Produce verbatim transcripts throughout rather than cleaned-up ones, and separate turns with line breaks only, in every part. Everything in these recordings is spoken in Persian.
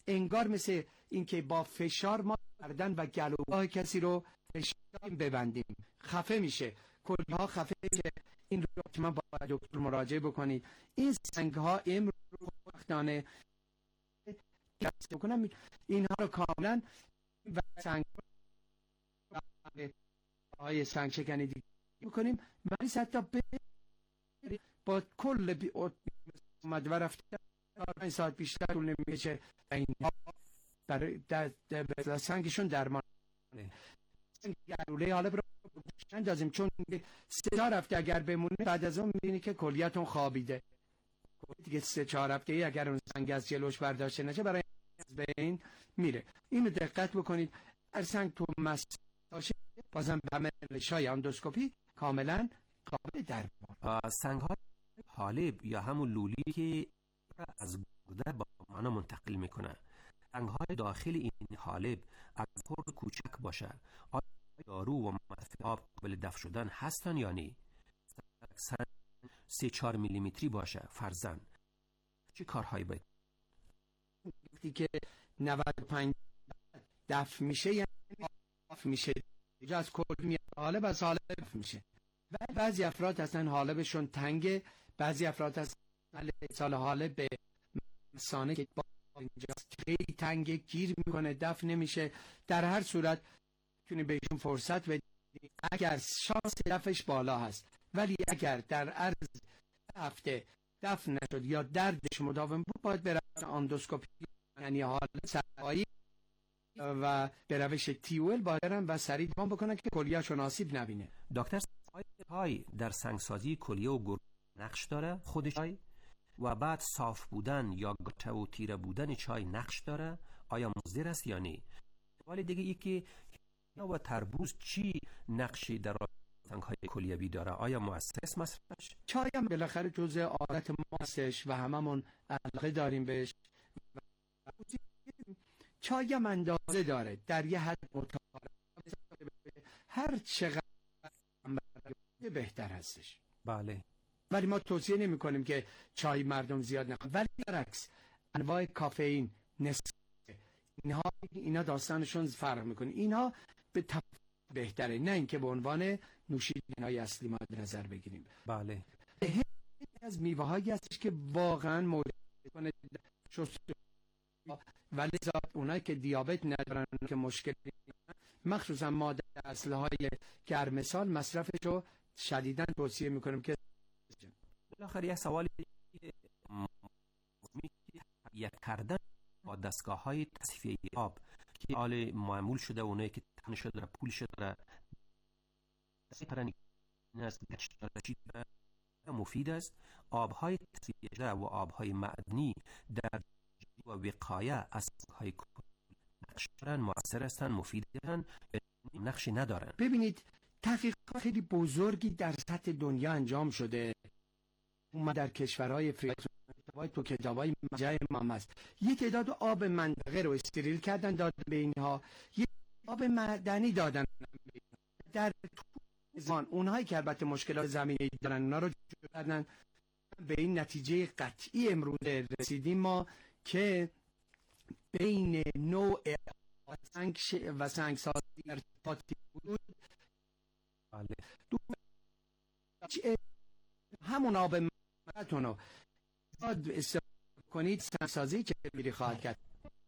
انگار مثل اینکه با فشار ما گردن و گلوگاه کسی رو فشار ببندیم، خفه میشه، کلیه ها خفه میشه. این رو که من با دکتر مراجعه بکنید. این سنگ ها امروز وقتانه بکنم اینها رو کاملا و سنگ های سنگ شکنی دیگه بکنیم. مریض حتی با کل بی اومد و رفته پنج ساعت بیشتر طول نمیشه و اینها برای سنگشون درمان سنگ گلوله حالا برای اندازیم، چون سه چهار هفته اگر بمونه بعد از اون میبینی که کلیتون خوابیده دیگه. سه چهار هفته ای اگر اون سنگ از جلوش برداشته نشه برای از بین میره. اینو دقت بکنید. هر سنگ تو مساشه بازم به همه روش‌های اندوسکوپی کاملا قابل درمان.
سنگ ها حالب یا همون لولی که از گرده با معنا منتقل میکنه، سنگ های داخل این حالب از خرد کوچک باشه، آیا دارو و مدفع آب قابل دفع شدن هستن یا نه؟ سنگ سه چهار میلیمتری باشه فرضاً چه کارهایی باید؟
وقتی که نود و پنج دفع میشه یعنی دفع میشه اینجا از کل میاد حالب از حالب دفع میشه. بعضی افراد هستن حالبشون تنگه، بعضی افراد هستن سال حالب به مثانه که با اینجاست خیلی تنگه گیر میکنه دفع نمیشه. در هر صورت میتونی بهشون فرصت بدید اگر شانس دفعش بالا هست، ولی اگر در عرض هفته دفع نشد یا دردش مداوم بود باید به روش اندوسکوپی یعنی حالب سرایی و به روش تیول باید برن و سریع درمان بکنن که کلیه‌شون آسیب نبینه.
دکتر های در سنگسازی کلیه و گرده نقش داره خودش چای و بعد صاف بودن یا گته و تیره بودن چای نقش داره، آیا مضر است یا نه؟ سوال دیگه ای که و تربوز چی نقشی در سنگ های کلیوی داره؟ آیا مؤثر است مصرفش؟
چای هم بالاخره جزء عادت ماستش و هممون علاقه داریم بهش. چای هم اندازه داره در یه حد متعارف، هر چقدر بهتر هستش.
بله.
ولی ما توصیه نمی کنیم که چای مردم زیاد نخورن، ولی برعکس انواع کافئین نسکافه اینها اینا داستانشون فرق میکنه. اینها به تفاوت بهتره، نه اینکه به عنوان نوشیدنی‌های اصلی ما در نظر بگیریم.
بله.
از میوه‌هایی هستش که واقعا مورد کنه شست ولی ذات اونایی که دیابت ندارن که مشکل مخصوصا ماده اصل‌های گرمسال مصرفش رو شدیداً توصیه میکنیم. که
بالاخره یه سوالی یک کردن با دستگاه های تصفیه آب که آل معمول شده اونایی که تخن شده پول شده مفید است. آبهای تصفیه شده و آبهای معدنی در و وقایه از های نقش دارن، مؤثر هستن، مفید هستن، نقشی ندارن.
ببینید تحقیقات خیلی بزرگی در سطح دنیا انجام شده، اومد در کشورهای افریقایی تو کتابای مرجع ما هست. یه تعداد آب منطقه رو استریل کردن دادن به اینها، یه آب معدنی دادن در زمان. اونهایی که البته مشکلات زمینی دارن اونا رو کردن. به این نتیجه قطعی امروز رسیدیم ما که بین نوع سنگ و سنگسازی ارتباطی بود.
بله.
همون آب مدتون رو استفاده کنید، سنگسازی که میری خواهد کرد.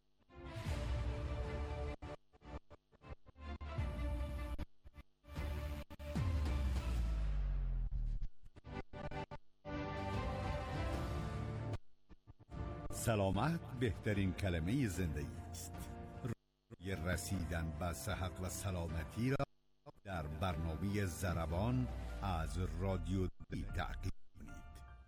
سلامت بهترین کلمه زندگی است. روی رسیدن به صحت و سلامتی را در برنامه ضربان از رادیو دی تعقیب کنید.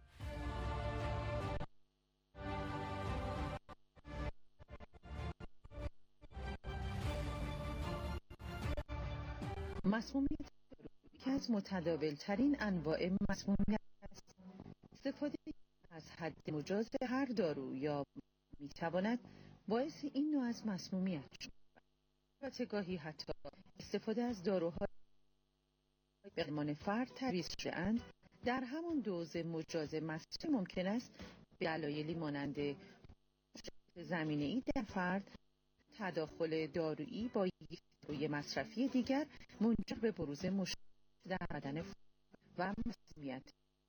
مسمومیت یکی از متداول ترین انواع مسمومیت است. استفاده از حد مجاز هر دارو یا می تواند باعث این نوع از مسمومیت شود. البته گاهی حتی استفاده از داروهای به درمان فرد تعویض شده‌اند در همون دوز مجاز مصرف ممکن است به دلایلی مانند زمینه‌ای در فرد، تداخل دارویی با یک داروی مصرفی دیگر منجر به بروز مشکل در بدن فرد و مسمومیت.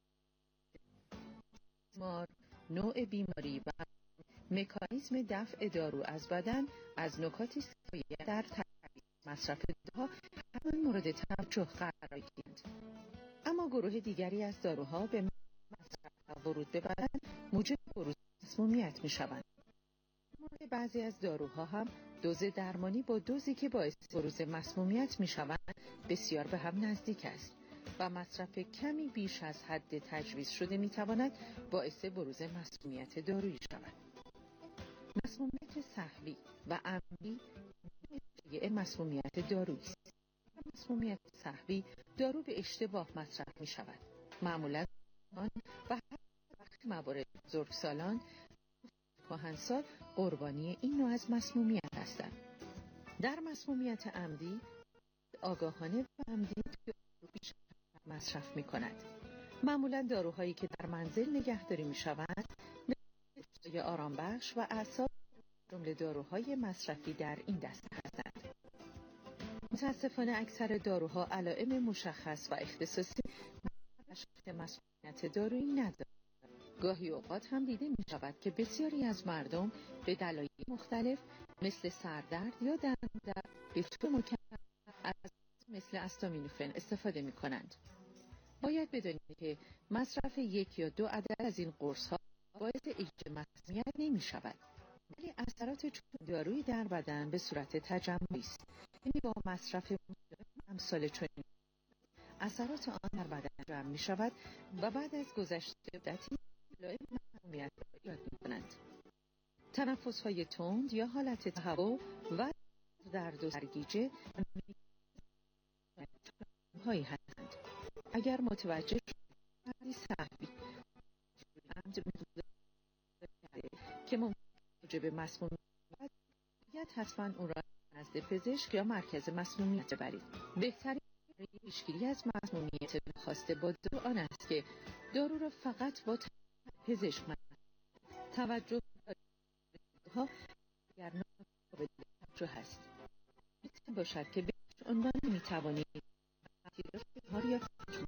بیمار، نوع بیماری و مکانیزم دفع دارو از بدن از نکاتی است که باید در ترکیب مصرف داروها همه مورد توجه قرار گیرند. اما گروه دیگری از داروها به مصرف و ورود به بدن موجب بروز مسمومیت می شوند. مورد بعضی از داروها هم دوز درمانی با دوزی که باعث بروز مسمومیت می شوند بسیار به هم نزدیک است و مصرف کمی بیش از حد تجویز شده می تواند باعث بروز مسمومیت دارویی شود. مسمومیت سهوی و عمدی نوع مسمومیت دارویی است. مسمومیت سهوی دارو به اشتباه مصرف می شود. معمولا آن و وقتی موارد بزرگسالان کهنسال قربانی این نوع از مسمومیت هستند. در مسمومیت عمدی آگاهانه و عمدی دارو بیش از حد مصرف می کند. معمولا داروهایی که در منزل نگهداری می شوند مثل آرام بخش و اعصاب جمله داروهای مصرفی در این دسته هستند. متاسفانه اکثر داروها علائم مشخص و اختصاصی برای مسمومیت دارویی ندارند. گاهی اوقات هم دیده می شود که بسیاری از مردم به دلایل مختلف مثل سردرد یا دندرد به طور مکرر از مثل استامینوفن استفاده می کنند. باید بدانید که مصرف یک یا دو عدد از این قرص ها باعث ایجاد مسمومیت نمی شود، ولی اثرات چون دارویی در بدن به صورت تجمعی است. یعنی با مصرف امثال چنین اثرات آن در بدن جمع می شود و بعد از گذشت مدتی علائم مسمومیت را ایجاد می کنند. تنفس های تند یا حالت تهوع و درد و سرگیجه هایی هستند. اگر متوجه شدید سهوی عمد که ممکن موجب مسمومیت باید حتما اون را نزد پزشک یا مرکز مسمومیت ببرید. بهترین برای پیشگیری از مسمومیت ناخواسته با دارو آن است که دارو را فقط با پزشک توجه ها اگر ناقابل توجه هست میتونه باشد که بهش عنوان میتوانید تیراژ یا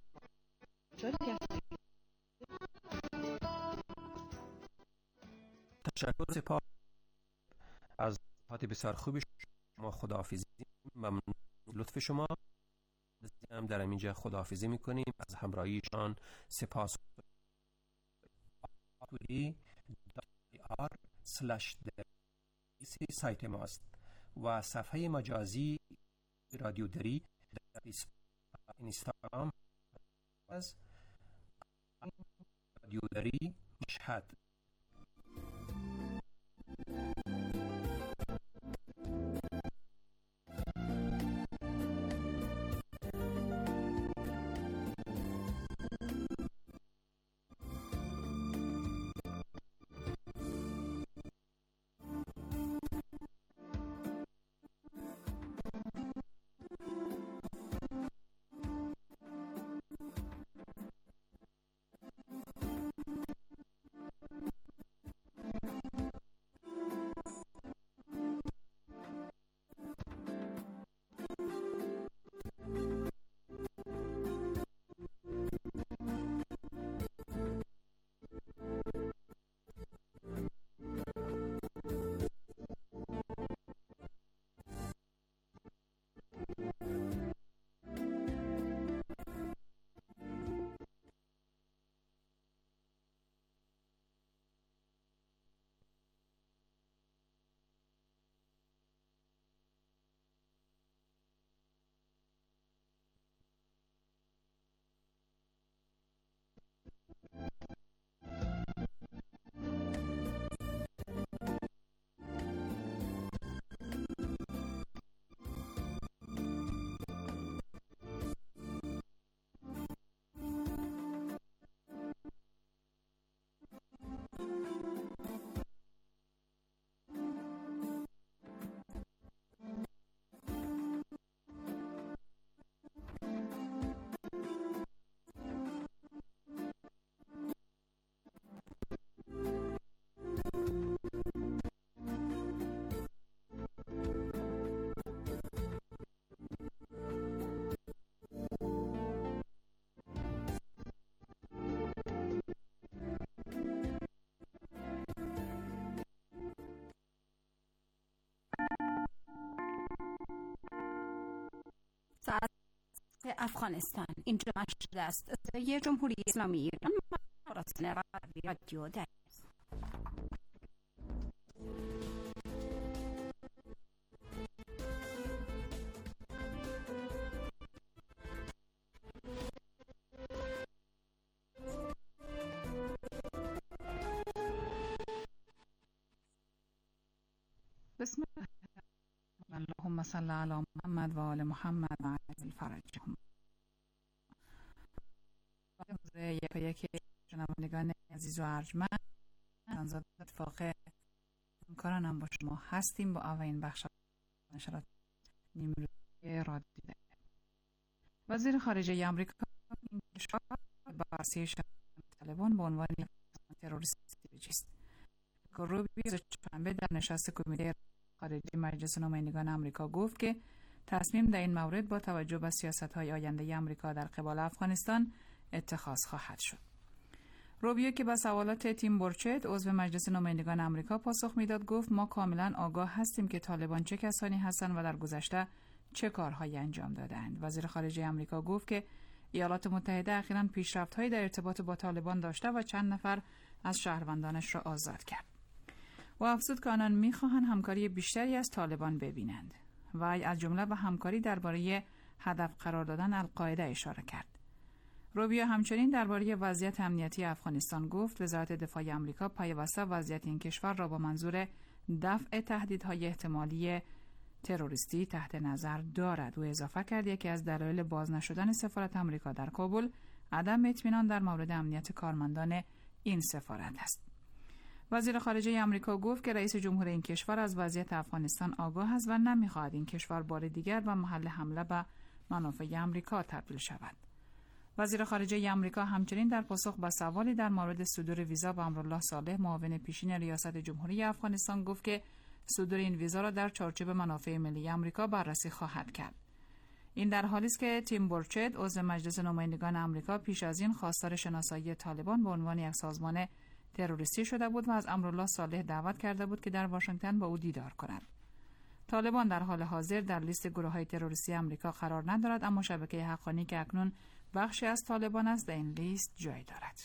تشکر سپاس از صحبت بسیار خوبی شما. خداحافظی، ممنون لطف شما. هم در اینجا خداحافظی میکنیم از همراهیشان. سپاس. آر سلش سایت ماست و صفحه مجازی رادیو دری در اینستاگرام از رادیو دری مشهد.
افغانستان اینجا شده است. صدای جمهوری اسلامی ایران مراسم رادیو در
بسم الله اللهم صل علی محمد و آل محمد و عجل فرجهم. یک یک شنوندگان عزیز و ارجمند، نامزد اتفاق همکارانم با شما هستیم با اولین بخش نشرات نیمروزی رادیو. وزیر خارجه آمریکا این کشور بررسی طالبان به عنوان تروریستی بجست. روبیو روز چهارشنبه در نشست کمیته خارجه مجلس نمایندگان آمریکا گفت که تصمیم در این مورد با توجه به سیاست‌های آینده آمریکا در قبال افغانستان اتخاذ خواهد شد. روبیو که به سوالات تیم بورچت عضو مجلس نمایندگان آمریکا پاسخ میداد گفت ما کاملا آگاه هستیم که طالبان چه کسانی هستند و در گذشته چه کارهایی انجام دادند. وزیر خارجه آمریکا گفت که ایالات متحده اخیراً پیشرفت‌هایی در ارتباط با طالبان داشته و چند نفر از شهروندانش را آزاد کرد. و افزود که آنان می‌خواهند همکاری بیشتری از طالبان ببینند و از جمله به همکاری درباره هدف قرار دادن القاعده اشاره کرد. روبیو همچنین درباره وضعیت امنیتی افغانستان گفت وزارت دفاع آمریکا پیوسته وضعیت این کشور را با منظور دفع تهدیدهای احتمالی تروریستی تحت نظر دارد. و اضافه کرد یکی از دلایل باز نشدن سفارت آمریکا در کابل عدم اطمینان در مورد امنیت کارمندان این سفارت است. وزیر خارجه آمریکا گفت که رئیس جمهور این کشور از وضعیت افغانستان آگاه است و نمی‌خواهد این کشور بار دیگر به محل حمله به منافع آمریکا تبدیل شود. وزیر خارجه آمریکا همچنین در پاسخ به سوالی در مورد صدور ویزا به امرالله صالح معاون پیشین ریاست جمهوری افغانستان گفت که صدور این ویزا را در چارچوب منافع ملی آمریکا بررسی خواهد کرد. این در حالی است که تیم بورچت عضو مجلس نمایندگان آمریکا پیش از این خواستار شناسایی طالبان به عنوان یک سازمان تروریستی شده بود و از امرالله صالح دعوت کرده بود که در واشنگتن با او دیدار کند. طالبان در حال حاضر در لیست گروه‌های تروریستی آمریکا قرار ندارد، اما شبکه حقانی که اکنون بخشی از طالبان است در این لیست جای دارد.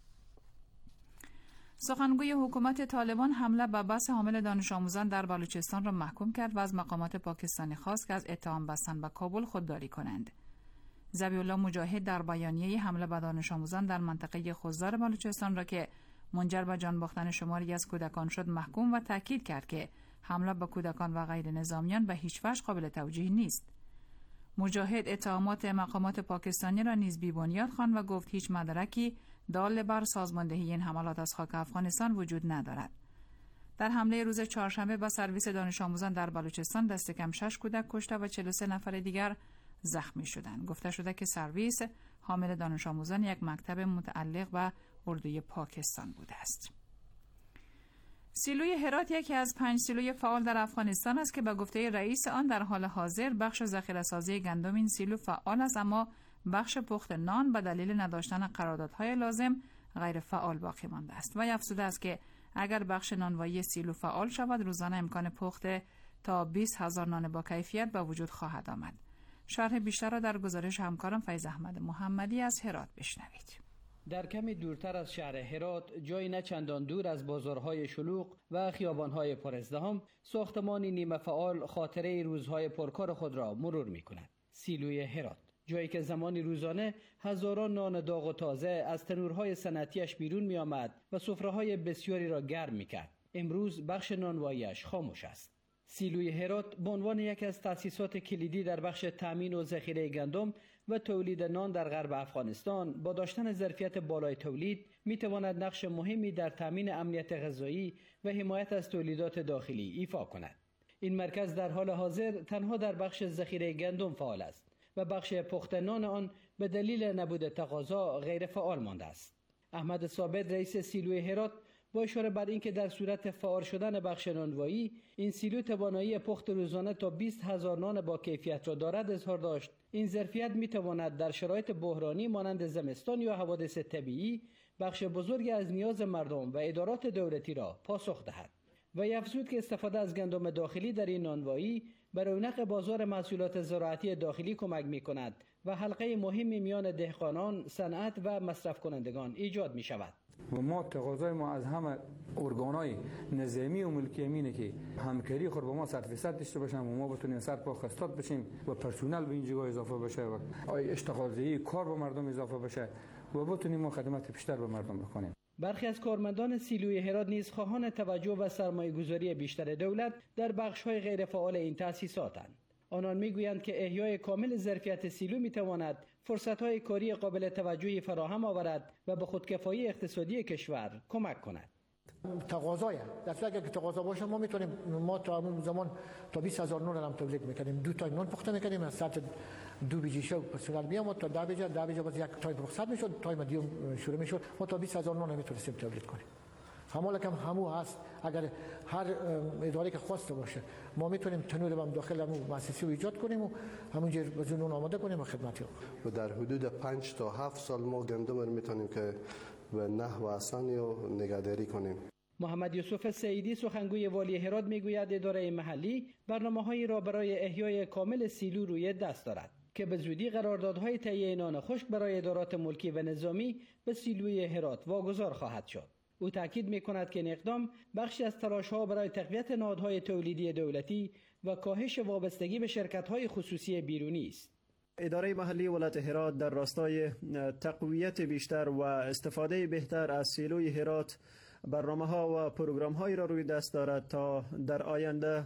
سخنگوی حکومت طالبان حمله به بس حامل دانش آموزان در بلوچستان را محکوم کرد و از مقامات پاکستانی خواست که از اتهام بستن به کابل خودداری کنند. ذبیح الله مجاهد در بیانیه حمله به دانش آموزان در منطقه خضدار بلوچستان را که منجر به جان باختن شماری از کودکان شد محکوم و تاکید کرد که حمله به کودکان و غیر نظامیان به هیچ وجه قابل توجیه نیست. مجاهد اتهامات مقامات پاکستانی را نیز بی‌بنیاد خواند و گفت هیچ مدرکی دال بر سازماندهی این حملات از خاک افغانستان وجود ندارد. در حمله روز چهارشنبه به سرویس دانش آموزان در بلوچستان دست کم شش کودک کشته و چهل و سه نفر دیگر زخمی شدند. گفته شده که سرویس حامل دانش آموزان یک مکتب متعلق به اردوی پاکستان بوده است. سیلوی هرات یکی از پنج سیلوی فعال در افغانستان است که به گفته رئیس آن در حال حاضر بخش ذخیره‌سازی گندم این سیلو فعال است، اما بخش پخت نان به دلیل نداشتن قراردادهای لازم غیر فعال باقی مانده است. و افزوده است که اگر بخش نانوایی سیلو فعال شود روزانه امکان پخت تا بیست هزار نان با کیفیت به وجود خواهد آمد. شرح بیشتر را در گزارش همکارم فیض احمد محمدی از هرات بشنوید.
در کمی دورتر از شهر هرات، جای نه چندان دور از بازارهای شلوغ و خیابانهای پر ازدحام، ساختمانی نیمه فعال خاطره روزهای پرکار خود را مرور می‌کند. سیلوی هرات، جایی که زمانی روزانه هزاران نان داغ و تازه از تنورهای صنعتی‌اش بیرون می‌آمد و سفره‌های بسیاری را گرم می‌کرد. امروز بخش نانوایی‌اش خاموش است. سیلوی هرات به عنوان یکی از تأسیسات کلیدی در بخش تامین و ذخیره گندم و تولید نان در غرب افغانستان با داشتن ظرفیت بالای تولید می‌تواند نقش مهمی در تامین امنیت غذایی و حمایت از تولیدات داخلی ایفا کند. این مرکز در حال حاضر تنها در بخش ذخیره گندم فعال است و بخش پخت نان آن به دلیل نبود تقاضا غیر فعال مانده است. احمد ثابت رئیس سیلوی هرات با اشاره بر اینکه در صورت فعال شدن بخش نانوایی این سیلو توانایی پخت روزانه تا بیست هزار نان با کیفیت را دارد اظهار داشت. این ظرفیت می تواند در شرایط بحرانی مانند زمستان یا حوادث طبیعی بخش بزرگی از نیاز مردم و ادارات دولتی را پاسخ دهد. و افزود که استفاده از گندم داخلی در این نانوایی به رونق بازار محصولات زراعتی داخلی کمک می‌کند و حلقه مهمی میان دهقانان، صنعت و مصرف کنندگان ایجاد می‌شود.
و ما تقاضای ما از همه ارگان‌های نظامی و ملکی امینه که همکاری خود با ما صد درصد داشته باشن و ما بتونیم سر پا خستاد بشیم و پرسونل به این جگاه اضافه بشه و اشتغالزایی کار به مردم اضافه بشه و بتونیم ما خدمات بیشتر به مردم بکنیم.
برخی از کارمندان سیلوی هرات نیز خواهان توجه و سرمایه‌گذاری بیشتر دولت در بخش‌های غیرفعال این تأسیساتند. آنان میگویند که احیای کامل ظرفیت سیلو میتواند فرصت‌های کاری قابل توجهی فراهم آورد و به خودکفایی اقتصادی کشور کمک کند.
تقاضای در اگه تقاضا باشه ما میتونیم ما تا اون زمان تا بیست هزار نان هم تولید میکنیم، دو تا نان پخته میکنیم از ساعت دو بیجی شو پسولار بیام تا ده بیجا ده بیجا باز یک تایم رخصت میشد، تایم دیوم شروع میشد، ما تا بیست هزار نان میتونستیم تولید کنیم. همون کم همو هست، اگر هر اداره که خواسته باشه ما میتونیم تنور هم داخل همون مؤسسه ایجاد کنیم و همونجور بزنون آماده کنیم و خدمتی
و در حدود پنج تا هفت سال ما گندم رو میتونیم که به نحو آسانی و نگهداری کنیم.
محمد یوسف سعیدی سخنگوی والی هرات میگوید اداره محلی برنامه‌هایی را برای احیای کامل سیلو روی دست دارد که به زودی قراردادهای تهیه نان خشک برای ادارات ملکی و نظامی به سیلوی هرات واگذار خواهد شد. او تاکید می‌کند که این اقدام بخشی از تلاش‌ها برای تقویت نهادهای تولیدی دولتی و کاهش وابستگی به شرکت‌های خصوصی بیرونی است.
اداره محلی ولایت هرات در راستای تقویت بیشتر و استفاده بهتر از سیلوی هرات برنامه‌ها و پروگرام‌هایی را روی دست دارد تا در آینده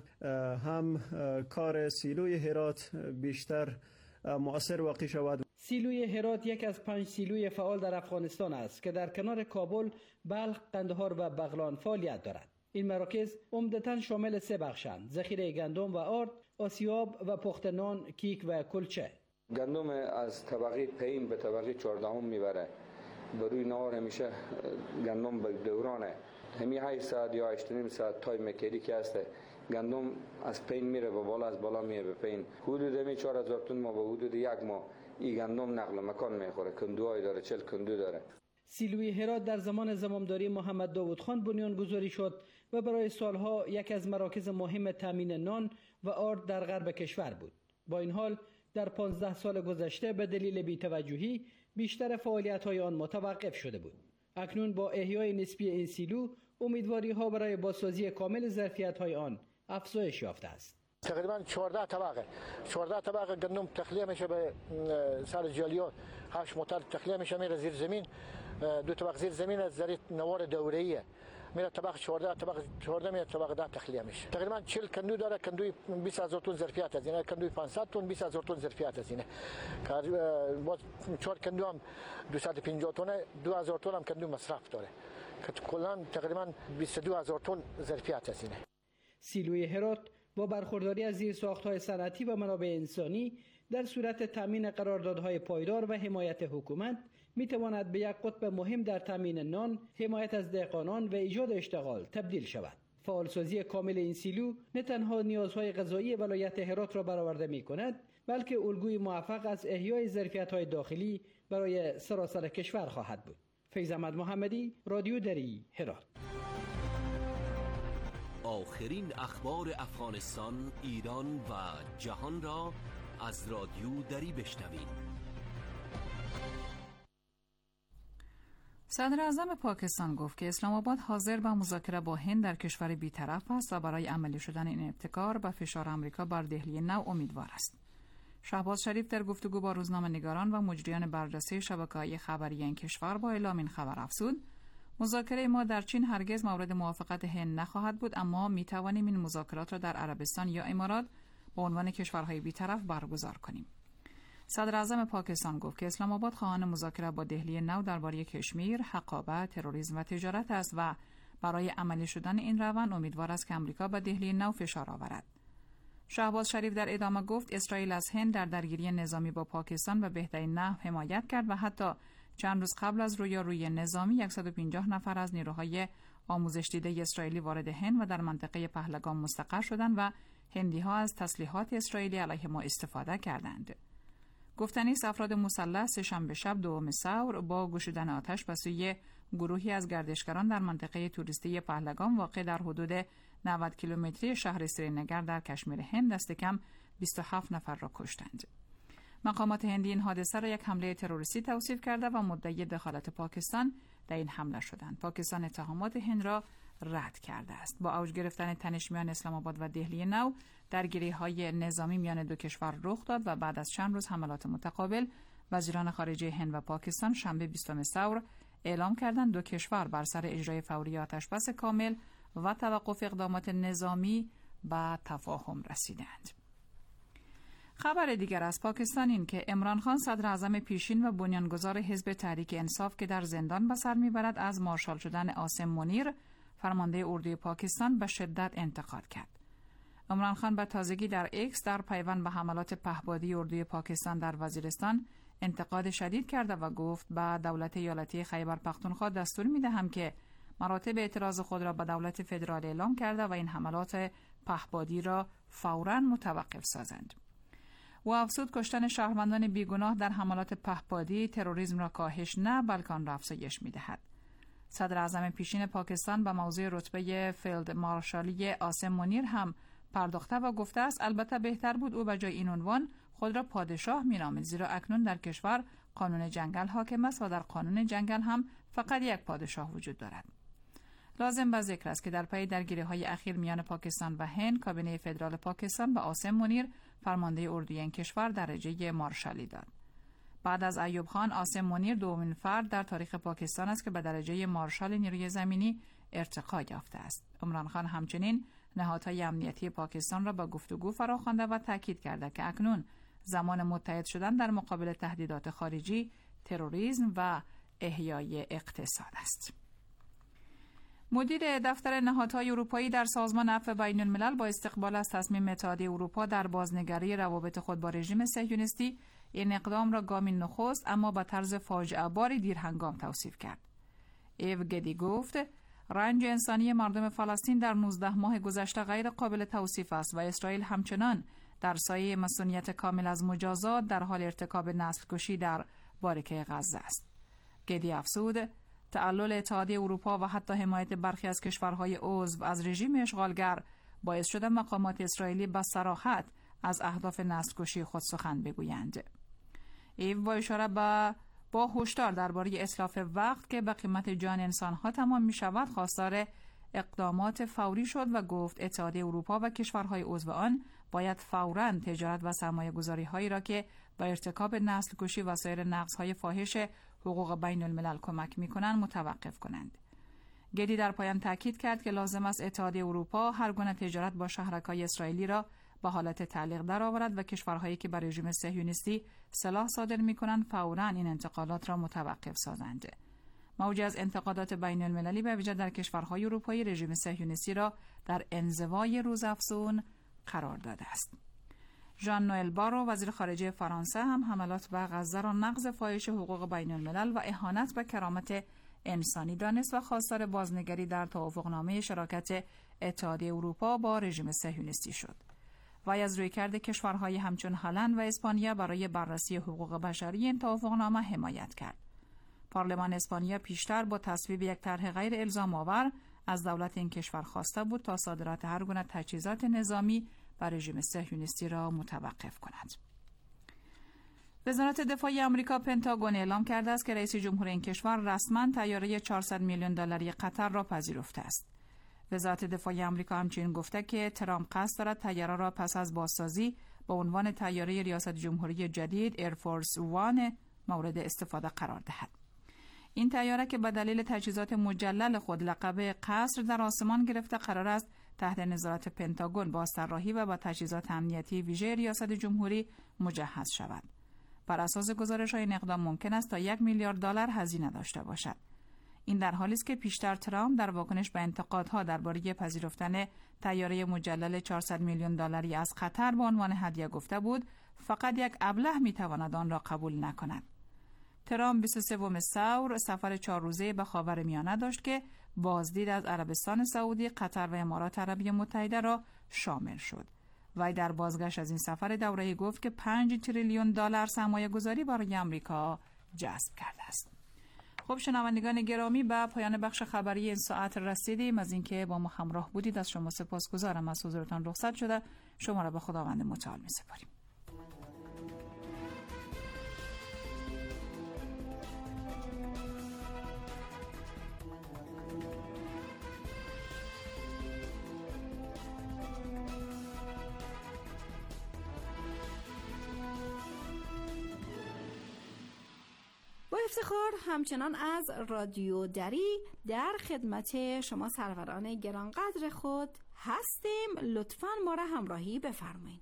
هم کار سیلوی هرات بیشتر مؤثر واقع شود.
سیلوی هرات یک از پنج سیلوی فعال در افغانستان است که در کنار کابل، بلخ، قندهار و بغلان فعالیت دارد. این مراکز عمدتاً شامل سه بخشند: ذخیره گندم و آرد، آسیاب و پخت نان، کیک و کلچه.
گندم از طبقه پایین به طبقه چهاردهم میبره. بروی نهار همیشه گندم به دورانه. همی هشت ساعت یا هشت و نیم ساعت تایم کری که هسته. گندم از پایین میره به بالا، از بالا میره به پایین. حدود همی چهار هزار تن ما به حدود یک ماه این گندم نقل مکان میخوره. کندوهای داره، چل کندو داره.
سیلوی هرات در زمان زمامداری محمد داوود خان بنیان گذاری شد و برای سالها یک از مراکز مهم تامین نان و آرد در غرب کشور بود. با این حال در پانزده سال گذشته به دلیل بی‌توجهی بیشتر فعالیت‌های آن متوقف شده بود. اکنون با احیای نسبی این سیلو امیدواری‌ها برای بازسازی کامل ظرفیت‌های آن افزایش یافته است.
تقریبا چهارده طبقه چهارده طبقه گندم تخلیه میشه به سر جالیات، هشت موتر تخلیه میشه میره زیر زمین، دو طبقه زیر زمین از ذریع نوار دوره‌ایه میره طبقه چهارده طبقه چهارده میره طبقه ده تخلیه میشه. تقریبا چهل کندو داره، کندوی بیست هزار تن ظرفیت از اینه، کندوی پانصد تن بیست هزار تن ظرفیت از اینه. باز چهار کندو هم دویست و پنجاه تن، دو هزار تن هم کندو مصرف داره که کلا تقریبا بیست و دو هزار تن ظرفیت از اینه.
سیلوی هرات با برخورداری از زیرساخت‌های صنعتی و منابع انسانی در صورت تامین قراردادهای پایدار و حمایت حکومت می‌تواند به یک قطب مهم در تامین نان، حمایت از دهقانان و ایجاد اشتغال تبدیل شود. فعالسازی کامل این سیلو نه تنها نیازهای غذایی ولایت هرات را برآورده می‌کند، بلکه الگوی موفق از احیای ظرفیت‌های داخلی برای سراسر کشور خواهد بود. فیض احمد محمدی، رادیو دری، هرات.
آخرین اخبار افغانستان، ایران و جهان را از رادیو دری بشنوید.
صدر اعظم پاکستان گفت که اسلام آباد حاضر به مذاکره با هند در کشور بی‌طرف است و برای عملی شدن این ابتکار به فشار آمریکا بر دهلی نو امیدوار است. شهباز شریف در گفتگو با روزنامه‌نگاران و مجریان بررسی شبکه‌های خبری این کشور با اعلام این خبر افزود: مذاکره ما در چین هرگز مورد موافقت هند نخواهد بود، اما می توانیم این مذاکرات را در عربستان یا امارات با عنوان کشورهای بی‌طرف برگزار کنیم. صدر اعظم پاکستان گفت که اسلام آباد خواهان مذاکره با دهلی نو درباره کشمیر، حقابه، تروریسم و تجارت است و برای عملی شدن این روند امیدوار است که آمریکا به دهلی نو فشار آورد. شهباز شریف در ادامه گفت اسرائیل از هند در درگیری نظامی با پاکستان به بهترین نحو حمایت کرد و حتی چند روز قبل از رویارویی نظامی صد و پنجاه نفر از نیروهای آموزش دیده اسرائیلی وارد هند و در منطقه پهلگام مستقر شدند و هندی‌ها از تسلیحات اسرائیلی علیه ما استفاده کردند. گفتنی است افراد مسلح سه‌شنبه شب دوم ثور با گشودن آتش به سوی گروهی از گردشگران در منطقه توریستی پهلگام واقع در حدود نود کیلومتری شهر سرینگر در کشمیر هند دست کم بیست و هفت نفر را کشتند. مقامات هندی این حادثه را یک حمله تروریستی توصیف کرده و مدعی دخالت پاکستان در این حمله شدند. پاکستان اتهامات هند را رد کرده است. با اوج گرفتن تنش میان اسلام آباد و دهلی نو، درگیری‌های نظامی میان دو کشور رخ داد و بعد از چند روز حملات متقابل، وزیران خارجه هند و پاکستان شنبه بیستم ثور اعلام کردند دو کشور بر سر اجرای فوری آتشبس کامل و توقف اقدامات نظامی به تفاهم رسیدند. خبر دیگر از پاکستان این که عمران خان صدر اعظم پیشین و بنیانگذار حزب تحریک انصاف که در زندان به سر میبرد، از مارشال شدن عاصم منیر فرمانده اردوی پاکستان به شدت انتقاد کرد. عمران خان به تازگی در ایکس در پیوند به حملات پهپادی اردوی پاکستان در وزیرستان انتقاد شدید کرده و گفت به دولت ایالتی خیبر پختونخوا دستور میدهم که مراتب اعتراض خود را به دولت فدرال اعلام کرده و این حملات پهپادی را فوراً متوقف سازند. و افزود کشتن شهروندان بیگناه در حملات پهپادی تروریسم را کاهش نه بلکه آن را افزایش می‌دهد. صدر اعظم پیشین پاکستان به موضوع رتبه فیلد مارشالی عاصم منیر هم پرداخته و گفته است البته بهتر بود او به جای این عنوان خود را پادشاه می‌نامید، زیرا اکنون در کشور قانون جنگل حاکم است و در قانون جنگل هم فقط یک پادشاه وجود دارد. لازم به ذکر است که در پی درگیری‌های اخیر میان پاکستان و هند، کابینه فدرال پاکستان به عاصم منیر فرمانده اردوی این کشور درجه مارشالی داد. بعد از ایوب خان، عاصم منیر دومین فرد در تاریخ پاکستان است که به درجه مارشال نیروی زمینی ارتقا یافته است. عمران خان همچنین نهادهای امنیتی پاکستان را به گفتگو فراخوانده و تاکید کرده که اکنون زمان متحد شدن در مقابل تهدیدات خارجی، تروریسم و احیای اقتصاد است. مدیر دفتر نهادهای اروپایی در سازمان عفو بین الملل با استقبال از تصمیم اتحادیه اروپا در بازنگری روابط خود با رژیم صهیونیستی، این اقدام را گامی نخست اما با طرز فاجعه باری دیرهنگام توصیف کرد. ایو گدی گفت رنج انسانی مردم فلسطین در نوزده ماه گذشته غیر قابل توصیف است و اسرائیل همچنان در سایه مسئولیت کامل از مجازات در حال ارتکاب نسل کشی در باریکه غزه است. گدی افزود تعلل اتحادیه اروپا و حتی حمایت برخی از کشورهای عضو از رژیم اشغالگر باعث شده مقامات اسرائیلی با صراحت از اهداف نسل کشی خود سخن بگویند. ایو با اشاره به با هشدار درباره اتلاف وقت که به قیمت جان انسانها تمام می شود خواستار اقدامات فوری شد و گفت اتحادیه اروپا و کشورهای عضو آن باید فوراً تجارت و سرمایه گذاری هایی را که با ارتکاب نسل کشی و سایر نقض‌های فاحش حقوق بین الملل کمک می کنند متوقف کنند. گدی در پایان تاکید کرد که لازم است اتحادیه اروپا هر گونه تجارت با شهرک‌های اسرائیلی را به حالت تعلیق درآورد و کشورهایی که بر رژیم صهیونیستی سلاح صادر می‌کنند فوراً این انتقالات را متوقف سازند. موجی از انتقادات بین المللی به ویژه در کشورهای اروپایی رژیم صهیونیستی را در انزوای روزافزون قرار داده است. ژان نوئل بارو وزیر خارجه فرانسه هم حملات به غزه را نقض فاحش حقوق بین الملل و اهانت به کرامت انسانی دانست و خواستار بازنگری در توافقنامه شراکت اتحادیه اروپا با رژیم صهیونیستی شد. وی از رویکرد کشورهای همچون هلند و اسپانیا برای بررسی حقوق بشری این توافقنامه حمایت کرد. پارلمان اسپانیا پیشتر با تصویب یک طرح غیر الزام آور از دولت این کشور خواسته بود تا صادرات هر گونه تجهیزات نظامی بر رژیم صهیونیستی را متوقف کند. وزارت دفاع آمریکا پنتاگون اعلام کرده است که رئیس جمهور این کشور رسما طیاره چهارصد میلیون دلاری قطر را پذیرفته است. وزارت دفاع آمریکا همچنین گفته که ترامپ قصد دارد طیاره را پس از بازسازی با عنوان طیاره ریاست جمهوری جدید ایرفورس وان مورد استفاده قرار دهد. این طیاره که به دلیل تجهیزات مجلل خود لقب قصر در آسمان گرفته قرار است تحت نظارت پنتاگون بازطراحی و با تجهیزات امنیتی ویژه ریاست جمهوری مجهز شود. بر اساس گزارش‌های این اقدام ممکن است تا یک میلیارد دلار هزینه داشته باشد. این در حالی است که پیشتر ترامپ در واکنش به انتقادها درباره پذیرفتن طیاره مجلل چهارصد میلیون دلاری از قطر به عنوان هدیه گفته بود فقط یک ابله میتواند آن را قبول نکند. ترامپ بیست و سوم ثور سفر چهار روزه به خاورمیانه داشت که بازدید از عربستان سعودی، قطر و امارات عربی متحده را شامل شد. وی در بازگشت از این سفر دوره‌ای گفت که پنج تریلیون دلار سرمایه گذاری برای آمریکا جذب کرده است. خب شنوندگان گرامی، به پایان بخش خبری این ساعت رسیدیم. از اینکه با ما همراه بودید از شما سپاسگزارم. از حضورتان رخصت شده شما را به خداوند متعال می‌سپاریم.
با افتخار همچنان از رادیو دری در خدمت شما سروران گرانقدر خود هستیم. لطفاً ما را همراهی بفرمایید.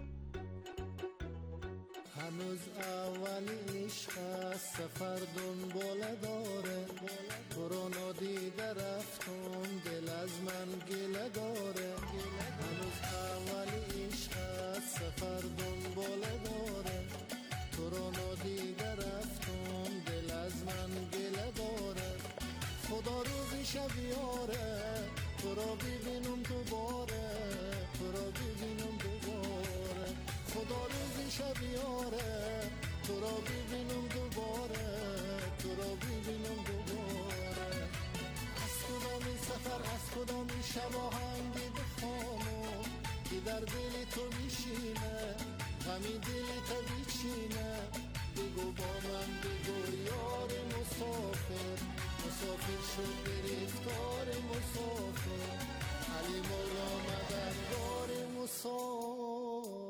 هنوز اول عشق است، سفر دنباله داره، تو رو ندیده رفتم دل از من گله داره. هنوز اول عشق است، سفر دنباله داره، تو رو ندیده رفتم دل از من گله داره. خدا روزی شب یاره، تو رو ببینم دوباره، تو رو ببینم دوباره. خدا روزی شب یاره، تو رو ببینم دوباره، تو رو ببینم دوباره. از کدام این سفر، از کدام این شب آهنگی بخوانم که در دل تو میشینه، غمی دل تو بیچینه. بگو با من بگو یار مسافر، مسافر شد گرفتار مسافر، علی مولا مددگار مسافر.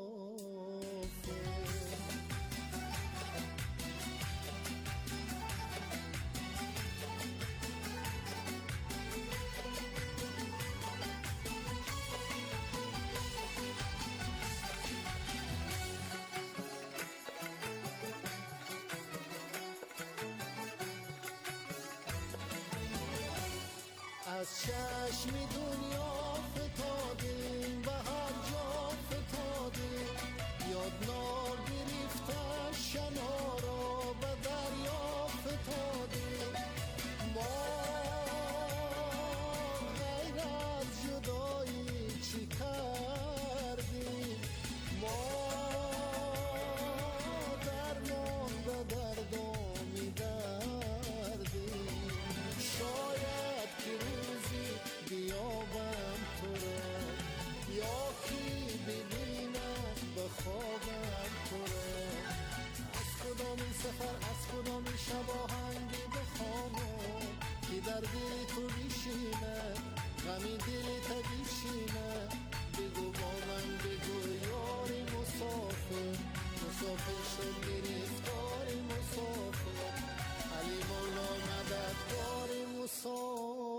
از چشم دنیا فتادیم، به هر جا فتادیم، یاد نار گرفته شنا را به دریا فتادیم. ما غیر از جدایی چی کردیم، ما درمان به دردم می‌دردیم. شاید که روزی بیابم تو را، یا کی ببینم به خوابم تو را. از کدام این سفر، از کدام این شب آهنگی بخوانم که در دل تو بیشینه، غمی دل تو بیشینه. بگو با من بگو یار مسافر، مسافر شد گرفتار مسافر، علی مولا مددگار مسافر.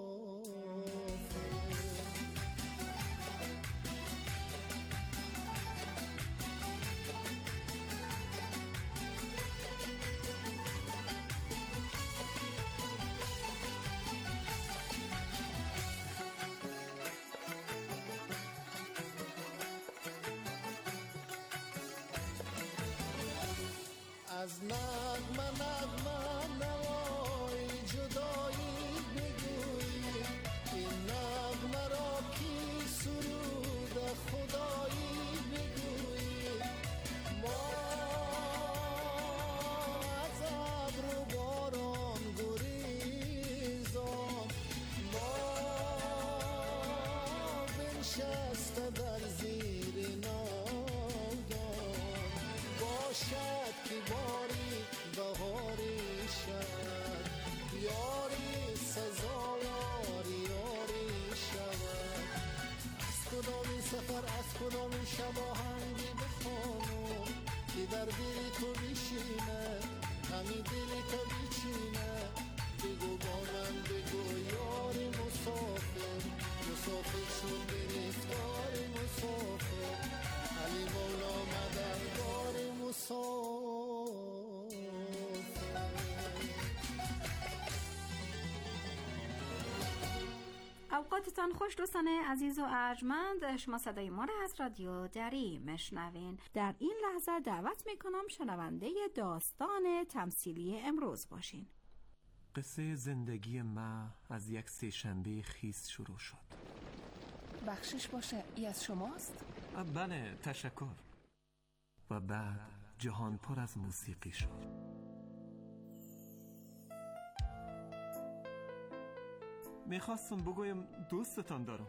از نغمه نغمه نوای جدایی بگویی، این نغمه را کی سرود خدایی بگویی. ما از ابر و باران گریزان، ما بنشسته در زیر ناودان. باشد که باری بهاری شد، یاری سزاوار یاری شود. از کدام این سفر، از کدام این شب آهنگی بخوانم که در دل تو بیشینه، همین دل تو بیچینه. بگو با من بگو یاری مسافر، مسافر شد گرفتار مسافر، علی مولا مددگار مسافر.
اوقاتتان خوش دوستان عزیز و ارجمند. شما صدای ما را از رادیو دری میشنوین. در این لحظه دعوت میکنم شنونده داستان تمثیلی امروز باشین.
قصه زندگی ما از یک سه‌شنبه خیس شروع شد.
بخشش باشه، ای از شماست؟
بله، تشکر. و بعد جهان پر از موسیقی شد.
میخواستم بگویم دوستتان دارم.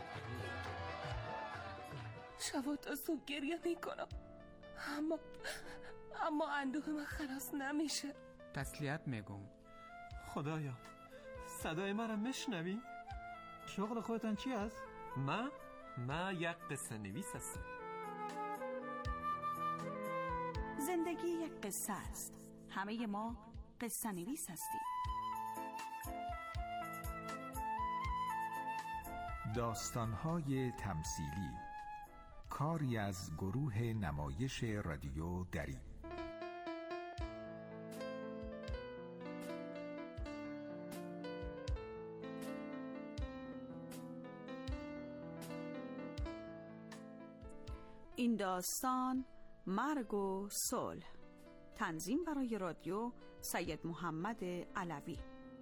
شب تا صبح گریه میکنم، اما اما اندوه من خلاص نمیشه.
تسلیت میگم.
خدایا صدای مرا میشنوی؟
شغل خودتان چی است؟
ما ما یک قصه نویس هستم.
زندگی یک قصه است. همه ما قصه نویس هستیم.
داستان‌های تمثیلی، کاری از گروه نمایش رادیو دری.
این داستان مرگ و صلح. تنظیم برای رادیو سید محمد علوی.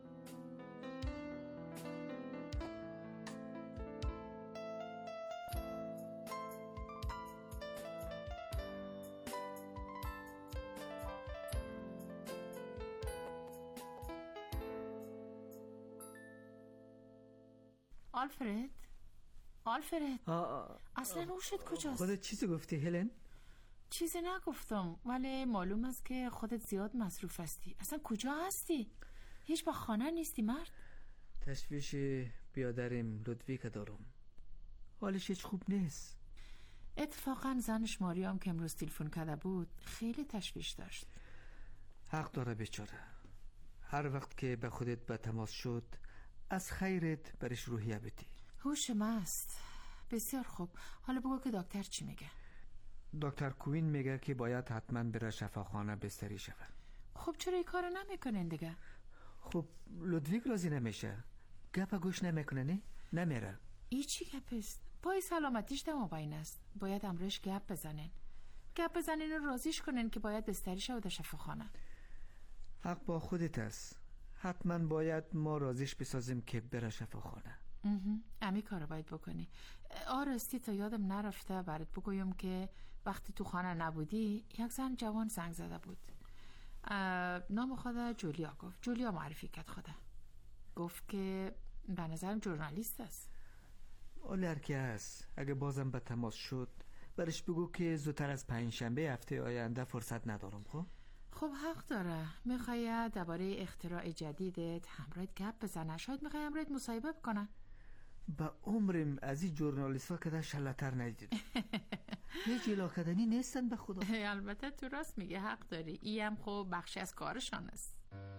آلفرد آلفرد اصلا روشت کجاست؟
خودت چیزی گفتی هلن؟
چیزی نگفتم، ولی معلوم است که خودت زیاد مصروف هستی. اصلا کجا هستی؟ هیچ با خانه نیستی مرد؟
تشویش بیادرم لودویک دارم، حالش هیچ خوب نیست.
اتفاقا زنش ماریام که امروز تلفن کرده بود خیلی تشویش داشت.
حق داره بیچاره. هر وقت که به خودت به تماس شد از خیرت برش روحیه بدی.
هوش مست. بسیار خوب. حالا بگو که دکتر چی میگه؟
دکتر کوین میگه که باید حتما بره شفاخانه بستری شود.
خب چرا این کارو نمیکنین دیگه؟
خب لودویک راضی نمیشه، گپ گوش نمیکنه. نه نمیره.
ای چی گپست؟ پای سلامتیش دم بین است. باید امرش گپ بزنین. گپ بزنین و راضیش کنین که باید بستری شود شفاخانه.
حق با خودت است. حتما باید ما راضیش بسازیم که بره شفاخانه.
امی کارو باید بکنی. آراستی تا یادم نرفته برات بگویم که وقتی تو خانه نبودی یک زن جوان زنگ زده بود. نام خدا جولیا گفت. جولیا معرفی کرد خدا. گفت که به نظرم ژورنالیست است.
اولر که هست. اگه بازم به تماس شد برش بگو که زودتر از پنجشنبه هفته آینده فرصت ندارم. خب
خب حق داره. میخوای درباره اختراع جدیدت همراهت گپ بزنه؟ شاید میخوای همراهت مصاحبه بکنه.
با عمرم از این جورنالیست ها که در شلتر ندیدم. یه جلا کردنی نیستن به خدا.
البته تو راست میگه، حق داری. ای هم خب بخشی از کارشان است.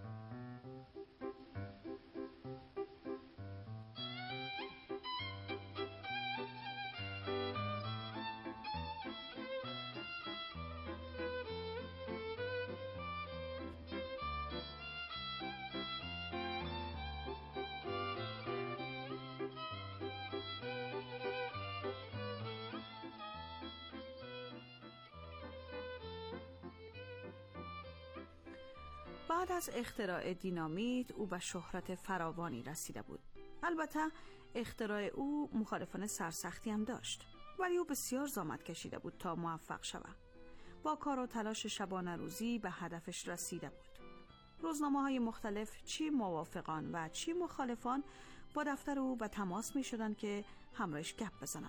بعد از اختراع دینامیت او به شهرت فراوانی رسیده بود. البته اختراع او مخالفان سرسختی هم داشت، ولی او بسیار زحمت کشیده بود تا موفق شود. با کار و تلاش شبانه روزی به هدفش رسیده بود. روزنامه‌های مختلف چی موافقان و چی مخالفان با دفتر او به تماس می شدن که همراهش گپ بزنن.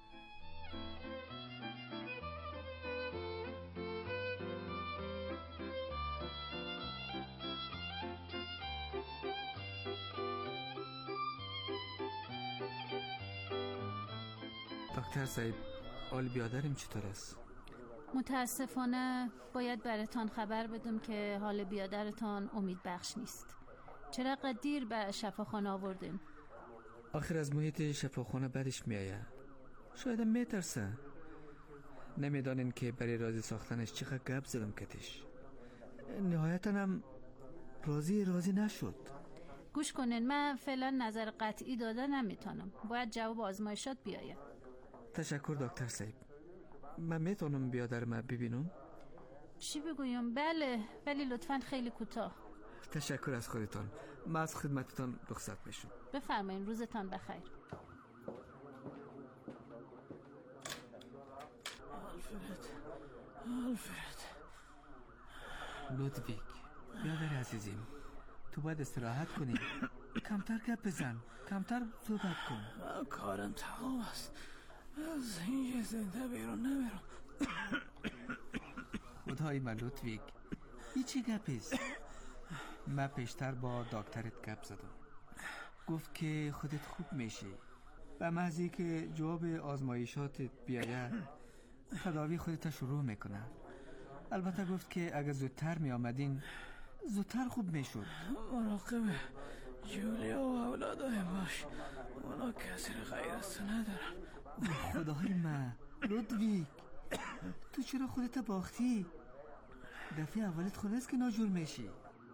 دکتر صاحب، حال بیادرم چطور است؟
متاسفانه باید براتان خبر بدم که حال بیادرتان امید بخش نیست. چرا دیر به شفاخانه آوردیم؟
آخر از محیط شفاخانه بدش میآید. شاید هم میترسه. نمیدانین که برای راضی ساختنش چقدر گپ زدم کتش. نهایتا هم راضی راضی نشد.
گوش کنین، من فعلا نظر قطعی داده نمیتونم. باید جواب آزمایشات بیاید.
تشکر دکتر صاحب. من میتونم بیادرم ببینم؟
چی بگویم؟ بله، ولی لطفاً خیلی کوتاه.
تشکر از خودتان. من از خدمتتان رخصت میشم.
بفرمایین، روزتان بخیر.
آلفرد آلفرد لودویک، بیادر عزیزیم، تو باید استراحت کنی. کمتر گپ بزن، کمتر صحبت کن.
من کارم تمام است، از اینجا زنده بیرون نمیرم.
خدای من لطفیک، هیچی گپیست. من پیشتر با دکترت گپ زدم، گفت که خودت خوب میشی. به محضی که جواب آزمایشاتت بیاید تداوی خودت شروع میکنه. البته گفت که اگه زودتر می آمدین زودتر خوب میشد.
مراقب جولیا و اولادای باش، اونا کسی غیر از تو ندارن.
خدای من لودویک، تو چرا خودت باختی؟ دفعه اولت خلاص که ناجور میشی.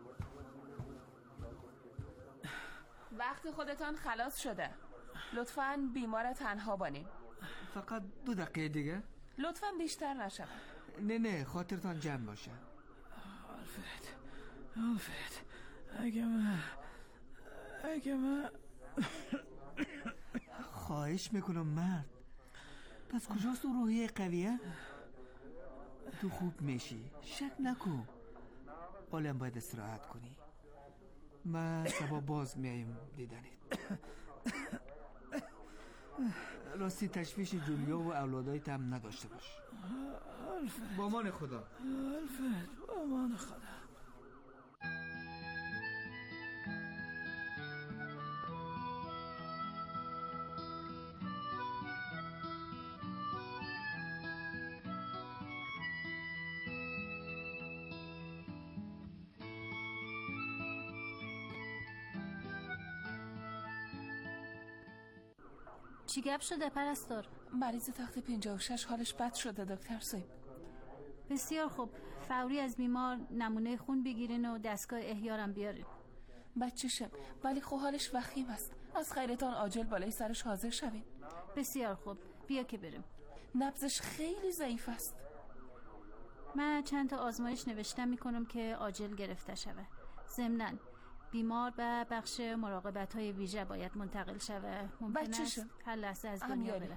وقت خودتان خلاص شده، لطفاً بیمار تنها بانین.
فقط دو دقیقه دیگه؟
لطفاً بیشتر نشود.
نه نه خاطرتان جمع باشه.
آلفرد آلفرد اگه من اگه من
خواهش میکنم مرد، پس کجاست اون روحیه قویه؟ تو خوب میشی، شک نکن. حالا باید استراحت کنی. من سبا باز میایم دیدنت. راستی تشویش جولیا و اولادایت هم نداشته باش. با امان خدا.
آلفرد با امان خدا.
چی گپ شده پرستار؟
مریض تخت پنجاه و شش حالش بد شده دکتر سیب.
بسیار خوب، فوری از بیمار نمونه خون بگیرین و دستگاه احیارم بیارین.
بچه‌شم ولی خب حالش وخیم است، از خیرتان عاجل بالای سرش حاضر شوین.
بسیار خوب، بیا که بریم.
نبضش خیلی ضعیف است.
من چند تا آزمایش نوشتم میکنم که عاجل گرفته شوه. ضمناً بیمار به بخش مراقبت های ویژه باید منتقل شوه. ممکن است هر لحظه از دنیا بره.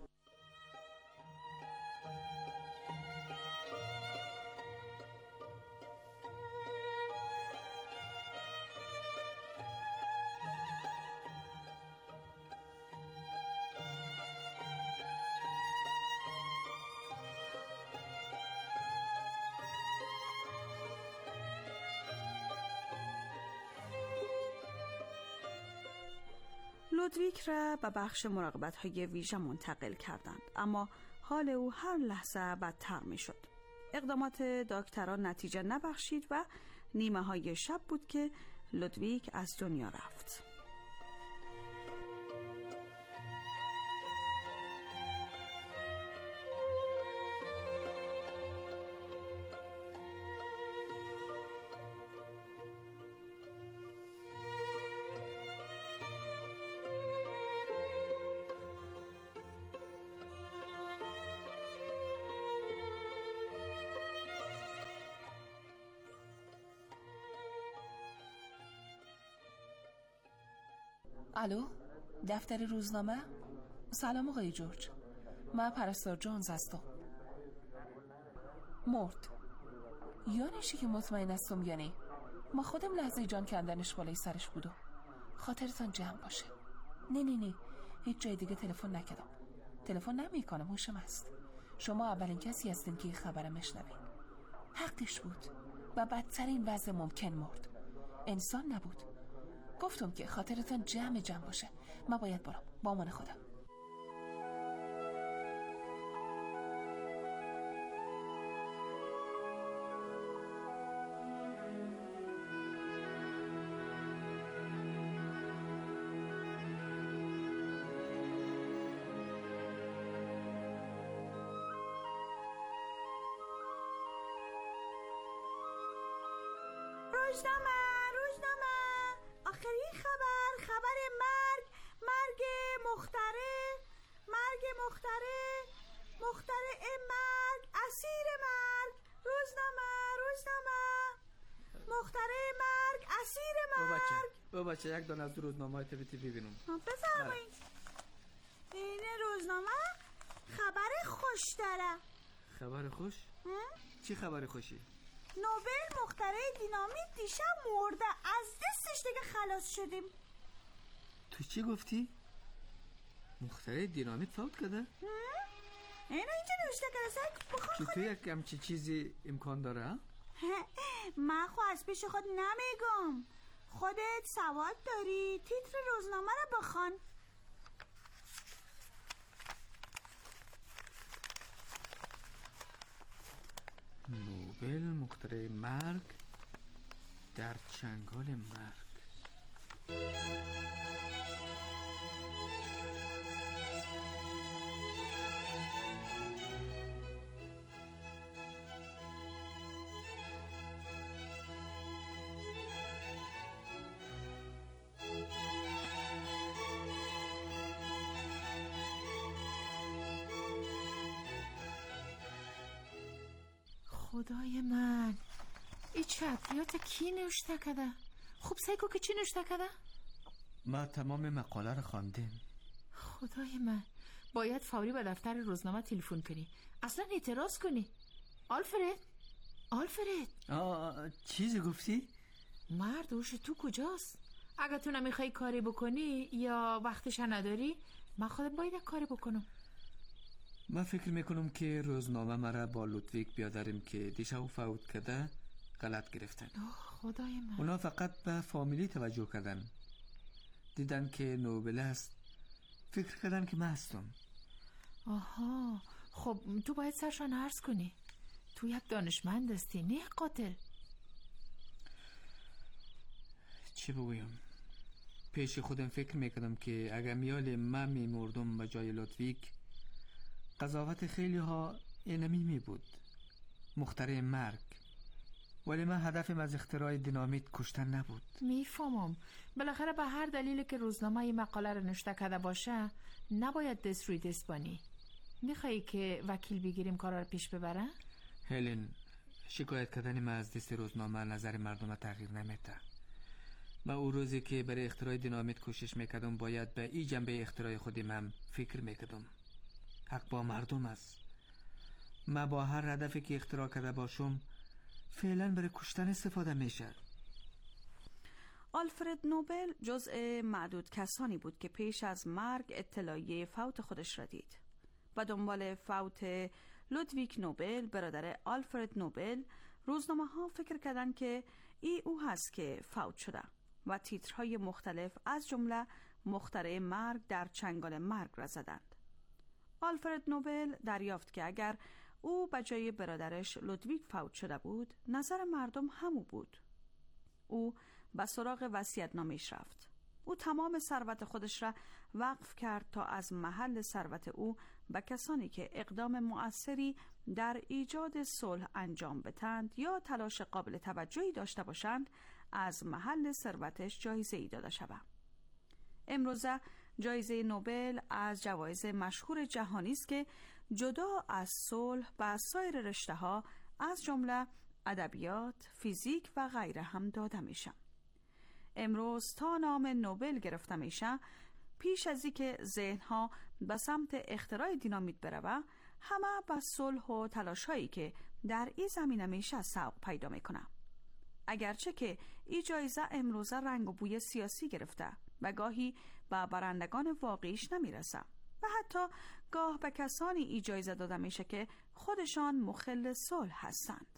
لودویک را به بخش مراقبت‌های ویژه منتقل کردند، اما حال او هر لحظه بدتر می‌شد. اقدامات دکتران نتیجه نبخشید و نیمه های شب بود که لودویک از دنیا رفت.
الو، دفتر روزنامه؟ سلام آقای جورج، من پرستار جونز هستم. مرد. یعنی چی که مطمئن هستم؟ یعنی ما خودم لحظه جان کندنش بالای سرش بودم. خاطرتان جمع باشه. نه نه نه هیچ جای دیگه تلفن نکردم، تلفن نمی کنم، هوشم هست. شما اولین کسی هستین که خبرم میشنوین. حقش بود، و بدترین وضع ممکن مرد. انسان نبود. گفتم که خاطرتان جمع جمع باشه. من باید برم. با امان خدا.
روزنامه روزنامه آخرین خبر، خبر مرگ مرگ مختره مرگ مختره مختره مرگ، اسیر مرگ. روزنامه روزنامه مختره مرگ، اسیر مرگ.
با بچه یک دانه از روزنامه های تیوی تیوی ببینم.
بفرمایید. این روزنامه خبر خوش داره.
خبر خوش؟ چی خبر خوشی؟
نوبل مخترع دینامیت دیشب مرده، از دستش دیگه خلاص شدیم.
تو چی گفتی؟ مخترع دینامیت فوت کرده؟
اینا اینجا نوشته کرده سگ بخواه
چطور یک همچی چیزی امکان داره؟
من خو از پیش خود نمیگم. خودت سواد داری، تیتر روزنامه رو بخوان.
نوبل مخترع مرگ در چنگال مرگ.
خدای من، این چطریات کی نوشته کده؟ خوب سیکو که چی نوشته کده؟
ما تمام مقاله رو خواندیم.
خدای من، باید فوری به دفتر روزنامه تلفن کنی، اصلا اعتراض کنی. آلفرد آلفرد
آه چیزی گفتی؟
مردوش تو کجاست؟ اگه تو نمیخوای کاری بکنی یا وقتش نداری، من خودم باید کاری بکنم.
من فکر میکنم که روزنامه مرا با لودویک بیادریم که دیشب فوت کرده غلط گرفتن.
خدای من،
اونا فقط به فامیلی توجه کردن، دیدن که نوبل است، فکر کردن که من هستم.
آها، خب تو باید سرشان عرض کنی تو یک دانشمند هستی، نه قاتل.
چی بگویم؟ پیش خودم فکر میکردم که اگر میال من میمردم به جای لودویک، قضاوت خیلی ها اینمی می بود، مخترع مرگ. ولی من هدفم از اختراع دینامیت کشتن نبود.
میفهمم، بالاخره به هر دلیلی که روزنامه این مقاله رو نوشته کرده باشه نباید دست روی دست بانی. میخوایی که وکیل بگیریم کارا رو پیش ببره؟
هلن، شکایت کردن من از دست روزنامه نظر مردم تغییر نمیده. من او روزی که برای اختراع دینامیت کوشش میکردم باید به این جنبه اختراع خودم هم فکر میکردم. حق با مردم است. من با هر هدفی که اختراع کرده باشم فعلا برای کشتن استفاده میشه.
آلفرد نوبل جزء معدود کسانی بود که پیش از مرگ اطلاعیه فوت خودش را دید. و دنبال فوت لودویک نوبل برادر آلفرد نوبل، روزنامه ها فکر کردند که ای او هست که فوت شده و تیترهای مختلف از جمله مخترع مرگ در چنگال مرگ را زدند. آلفرد نوبل دریافت که اگر او به جای برادرش لودویک فوت شده بود، نظر مردم همو بود. او به سراغ وصیت‌نامه‌اش رفت. او تمام ثروت خودش را وقف کرد تا از محل ثروت او به کسانی که اقدام مؤثری در ایجاد صلح انجام بدهند یا تلاش قابل توجهی داشته باشند از محل ثروتش جایزه‌ای داده شود. امروزه جایزه نوبل از جوایز مشهور جهانی است که جدا از صلح و سایر رشته‌ها از جمله ادبیات، فیزیک و غیره هم داده میشه. امروز تا نام نوبل گرفته میشه، پیش از اینکه ذهن‌ها به سمت اختراع دینامیت بروه، همه به صلح و تلاش‌هایی که در این زمینه میشه سوق پیدا میکنه. اگرچه که این جایزه امروزه رنگ و بوی سیاسی گرفته و گاهی به برندگان واقعیش نمیرسه و حتی گاه به کسانی این جایزه داده میشه که خودشان مخل صلح هستند.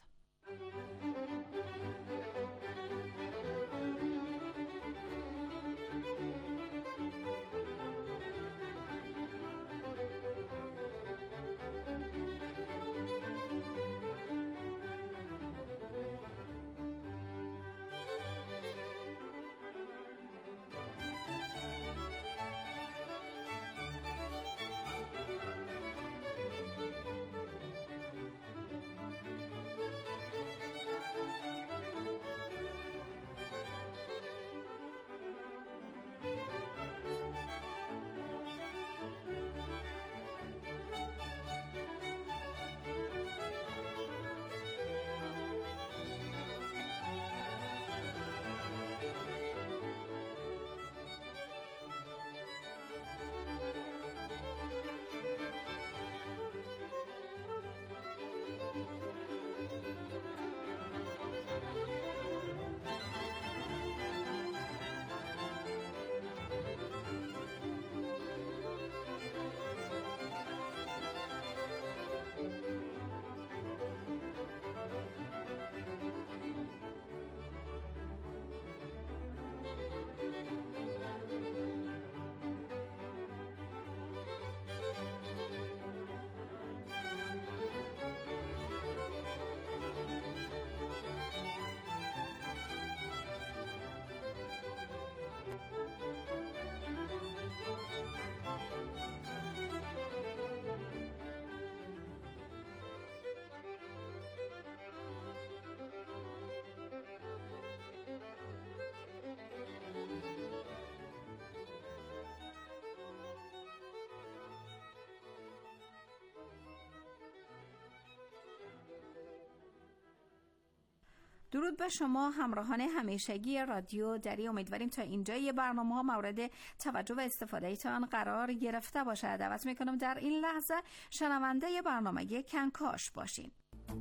درود به شما همراهان همیشگی رادیو دری. امیدواریم تا اینجای برنامه ها مورد توجه و استفاده ایتان قرار گرفته باشه. دعوت میکنم در این لحظه شنونده برنامه کنکاش باشین.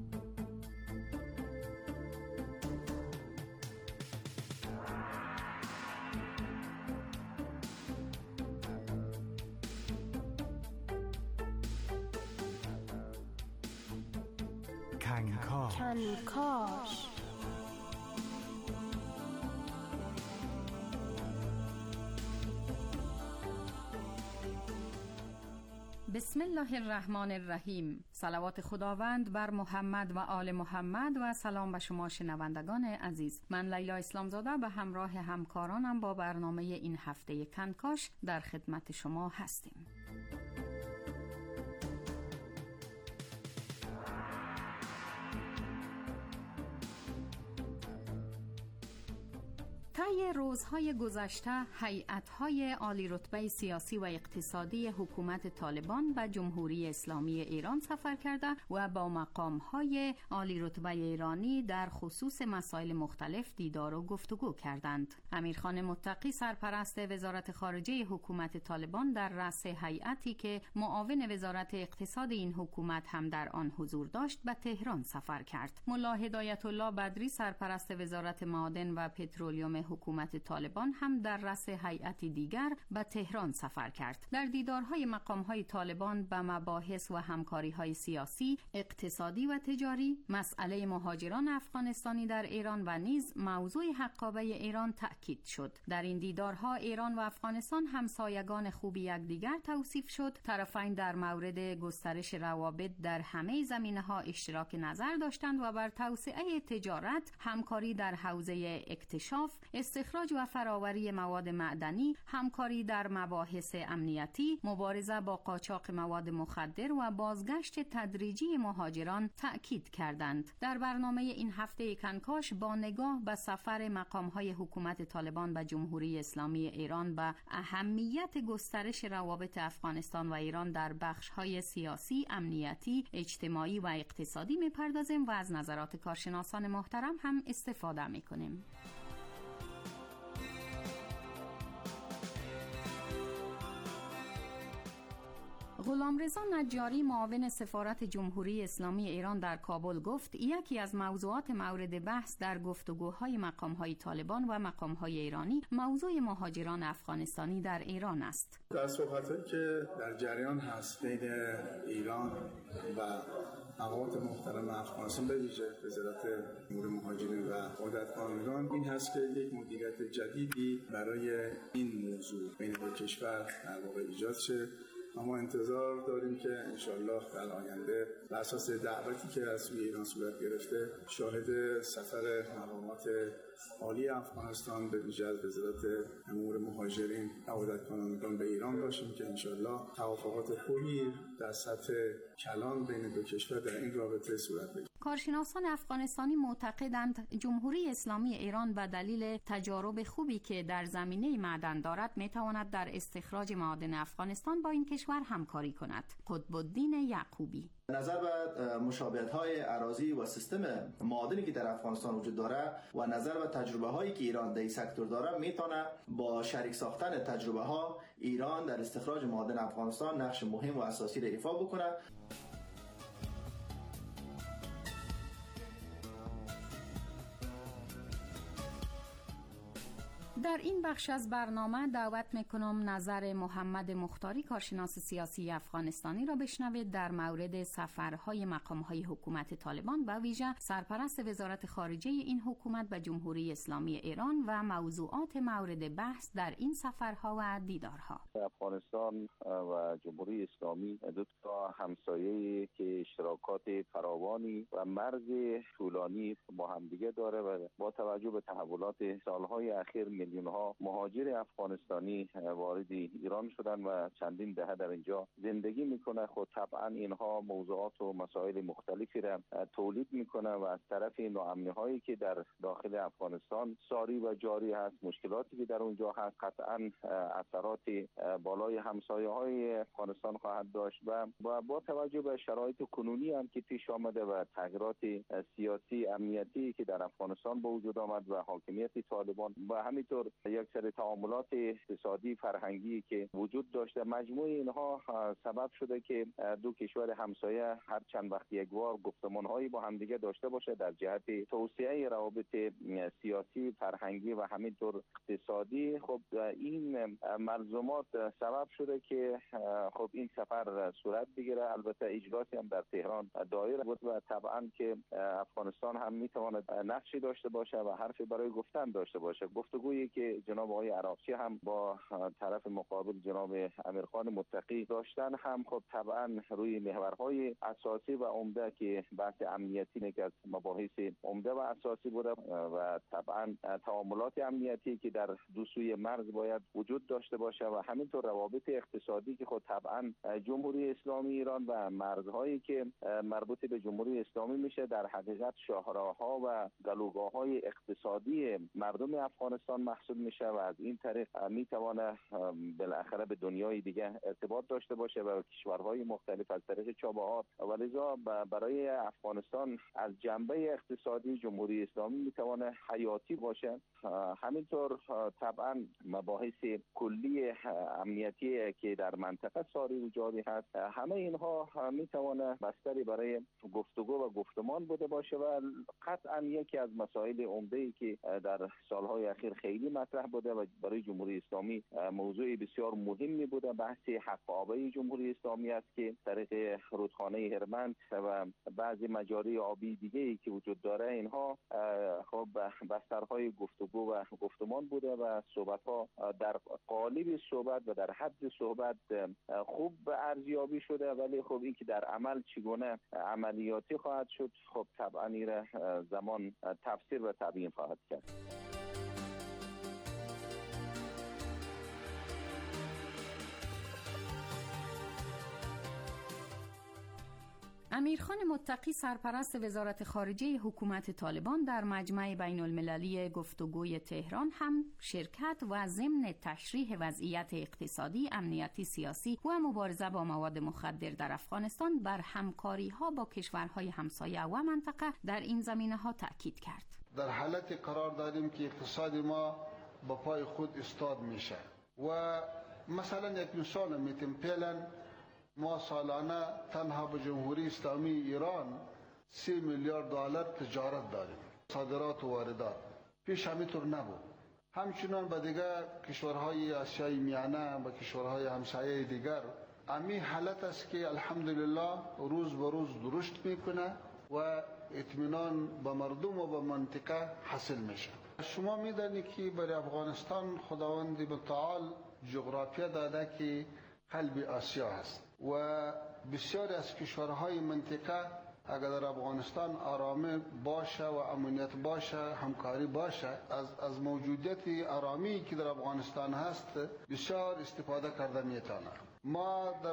کنکاش
کنکاش
بسم الله الرحمن الرحیم. صلوات خداوند بر محمد و آل محمد و سلام به شما شنوندگان عزیز. من لیلا اسلامزاده به همراه همکارانم با برنامه این هفته کنکاش در خدمت شما هستیم. طی روزهای گذشته هیئت‌های عالی رتبه سیاسی و اقتصادی حکومت طالبان به جمهوری اسلامی ایران سفر کرده و با مقام‌های عالی رتبه ایرانی در خصوص مسائل مختلف دیدار و گفتگو کردند. امیرخان متقی سرپرست وزارت خارجه حکومت طالبان در رأس هیئتی که معاون وزارت اقتصاد این حکومت هم در آن حضور داشت به تهران سفر کرد. ملا هدایت الله بدری سرپرست وزارت معادن و پترولیوم حکومت طالبان هم در رأس هیئتی دیگر به تهران سفر کرد. در دیدارهای مقامهای طالبان به مباحث و همکاریهای سیاسی، اقتصادی و تجاری، مسئله مهاجران افغانستانی در ایران و نیز موضوع حقابه ایران تأکید شد. در این دیدارها ایران و افغانستان همسایگان خوب یکدیگر توصیف شد. طرفین در مورد گسترش روابط در همه زمینه‌ها اشتراک نظر داشتند و بر توسعه تجارت، همکاری در حوزه اکتشاف، استخراج و فراوری مواد معدنی، همکاری در مباحث امنیتی، مبارزه با قاچاق مواد مخدر و بازگشت تدریجی مهاجران تأکید کردند. در برنامه این هفته کنکاش با نگاه به سفر مقام‌های حکومت طالبان به جمهوری اسلامی ایران به اهمیت گسترش روابط افغانستان و ایران در بخش‌های سیاسی، امنیتی، اجتماعی و اقتصادی می‌پردازیم و از نظرات کارشناسان محترم هم استفاده می‌کنیم. غلامرضا نجاری معاون سفارت جمهوری اسلامی ایران در کابل گفت یکی از موضوعات مورد بحث در گفتگوهای مقام‌های طالبان و مقام‌های ایرانی موضوع مهاجران افغانستانی در ایران است.
در صحبت‌هایی که در جریان هست بین ایران و مقامات محترم افغانستان به ویژه وزارت امور مهاجرین و عودت کنندگان این هست که یک مدیریت جدیدی برای این موضوع بین دو کشور در واقع ایجاد شه. ما انتظار داریم که انشالله در آینده بر اساس دعوتی که از سوی ایران صورت گرفته شاهد سفر مقامات عالی افغانستان به ویژه از وزارت امور مهاجرین و عودت کنندگان به ایران باشیم که انشالله توافقات خوبی در سطح کلان بین دو کشور در این رابطه صورت بگیرد.
کارشناسان افغانستانی معتقدند جمهوری اسلامی ایران به دلیل تجارب خوبی که در زمینه معدن دارد میتواند در استخراج معادن افغانستان با این کشور همکاری کند. قطب‌الدین یعقوبی:
نظر به مشابهت‌های اراضی و سیستم معادنی که در افغانستان وجود داره و نظر به تجربه‌هایی که ایران در این سکتور داره میتونه با شریک ساختن تجربه‌ها ایران در استخراج معادن افغانستان نقش مهم و اساسی را ایفا بکنه.
در این بخش از برنامه دعوت میکنم نظر محمد مختاری کارشناس سیاسی افغانستانی را بشنوید در مورد سفرهای مقامهای حکومت طالبان و ویژه سرپرست وزارت خارجه این حکومت به جمهوری اسلامی ایران و موضوعات مورد بحث در این سفرها و دیدارها.
افغانستان و جمهوری اسلامی دو تا همسایه‌ای که اشتراکات فراوانی و مرز طولانی با همدیگه داره و با توجه به تحولات سالهای اخیر میلیون ها مهاجر افغانستانی وارد ایران شدن و چندین دهه در اینجا زندگی میکنه. خود طبعا اینها موضوعات و مسائل مختلفی را تولید میکنه و از طرف ناامنی هایی که در داخل افغانستان ساری و جاری هست، مشکلاتی که در اونجا هست، قطعا اثرات بالای همسایه های افغانستان خواهد داشت و با توجه به شرایط کنونی هم که پیش آمده و تغییرات سیاسی امنیتی که در افغانستان به وجود آمد و حاکمیت طالبان و همینطور یک سری تعاملات اقتصادی فرهنگی که وجود داشته، مجموع اینها سبب شده که دو کشور همسایه هر چند وقت یک بار گفتمان‌هایی با همدیگه داشته باشه در جهت توسعه روابط سیاسی، فرهنگی و همینطور اقتصادی. خب این ملزومات سبب شده که خب این سفر صورت بگیره. البته اجلاسی هم در تهران دایر بود و طبعا که افغانستان هم میتواند نقشی داشته باشه و حرفی برای گفتن داشته باشه. گفتگویی که جناب آقای عراقچی هم با طرف مقابل جناب امیرخان متقی داشتن هم خب طبعا روی محورهای اساسی و عمده که بحث امنیتی یک از مباحث عمده و اساسی بوده و طبعا تعاملات امنیتی که در دو سوی مرز باید وجود داشته باشه و همینطور روابط اقتصادی که خود طبعا جمهوری اسلامی ایران و مرزهایی که مربوط به جمهوری اسلامی میشه در حقیقت شاهراه‌ها و گلوگاه‌های اقتصادی مردم افغانستان محسوب میشه و از این طریق میتونه بالاخره به دنیای دیگه ارتباط داشته باشه و کشورهای مختلف از طریق چابهار. ولذا برای افغانستان از جنبه اقتصادی جمهوری اسلامی میتونه حیاتی باشه. همینطور طبعا مباحث کلی امنیتی که در منطقه ساری و جاری هست، همه اینها میتونه بستری برای گفتگو و گفتمان بوده باشه و قطعا یکی از مسائل عمده‌ای که در سالهای اخیر خیلی مطرح بوده و برای جمهوری اسلامی موضوع بسیار مهمی بوده بحث حق آبی جمهوری اسلامی است که طریق رودخانه هرمند و بعضی مجاری آبی دیگه ای که وجود داره، اینها خب بسترهای گفتگو و گفتمان بوده و صحبت ها در قالب صحبت و در حد صحبت خوب ارزیابی شده، ولی خب این که در عمل چگونه عملیاتی خواهد شد خب طبعا این زمان تفسیر و تبیین خواهد کرد.
امیرخان متقی سرپرست وزارت خارجه حکومت طالبان در مجمع بین المللی گفتگوی تهران هم شرکت و ضمن تشریح وضعیت اقتصادی، امنیتی، سیاسی و مبارزه با مواد مخدر در افغانستان بر همکاری ها با کشورهای همسایه و منطقه در این زمینه ها تاکید کرد.
در حالت قرار داریم که اقتصاد ما با پای خود ایستاد میشه و مثلا یک مثال میتیم پیلن ما سالانه تنها به جمهوری اسلامی ایران سی میلیارد دلار تجارت داریم، صادرات و واردات. پیش همینطور نبود. همچنان به دیگر کشورهای آسیای میانه و کشورهای همسایه دیگر امی حالت است که الحمدلله روز به روز درشت میکنه و اطمینان به مردم و به منطقه حاصل میشه. شما میدانید که برای افغانستان خداوند متعال جغرافیا داده که قلب آسیا هست و بسیاری از کشورهای منطقه اگر در افغانستان آرامی باشه و امنیت باشه، همکاری باشه، از از موجودیت آرامی که در افغانستان هست بسیار استفاده کرده میتونه. ما در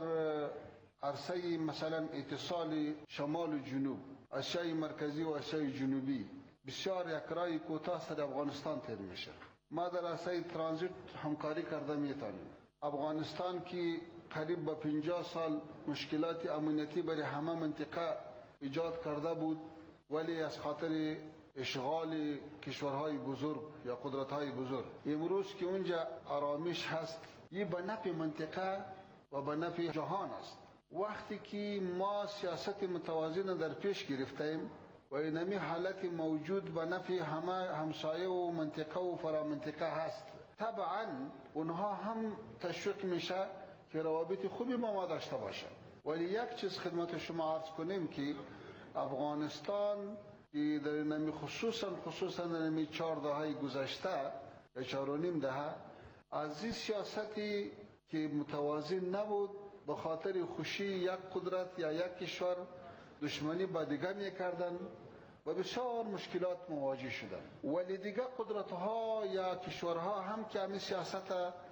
عرصه مثلا اتصال شمال و جنوب، آسیای مرکزی و آسیای جنوبی بسیار یک راه کوتاه در افغانستان تیر میشه. ما در عرصه ترانزیت همکاری کرده میتونیم. افغانستان که قریب به پنجاه سال مشکلات امنیتی برای همه منطقه ایجاد کرده بود، ولی از خاطر اشغال کشورهای بزرگ یا قدرت‌های بزرگ امروز که اونجا آرامش هست، این به نفع منطقه و به نفع جهان است. وقتی که ما سیاست متوازن در پیش گرفتیم و اینمی حالت موجود به نفع همه همسایه و منطقه و فرامنطقه هست، طبعا اونها هم تشویق میشه که روابط خوبی با ما داشته باشه. ولی یک چیز خدمت شما عرض کنیم که افغانستان که در نمی خصوصا خصوصا در نمی چهار دهه گذشته یا چهار و نیم دهه از این سیاستی که متوازن نبود، به خاطر خوشی یک قدرت یا یک کشور دشمنی با دیگر میکردن
و بسیار مشکلات مواجه شدند. ولی دیگه قدرت‌ها یا کشورها هم که همین سیاست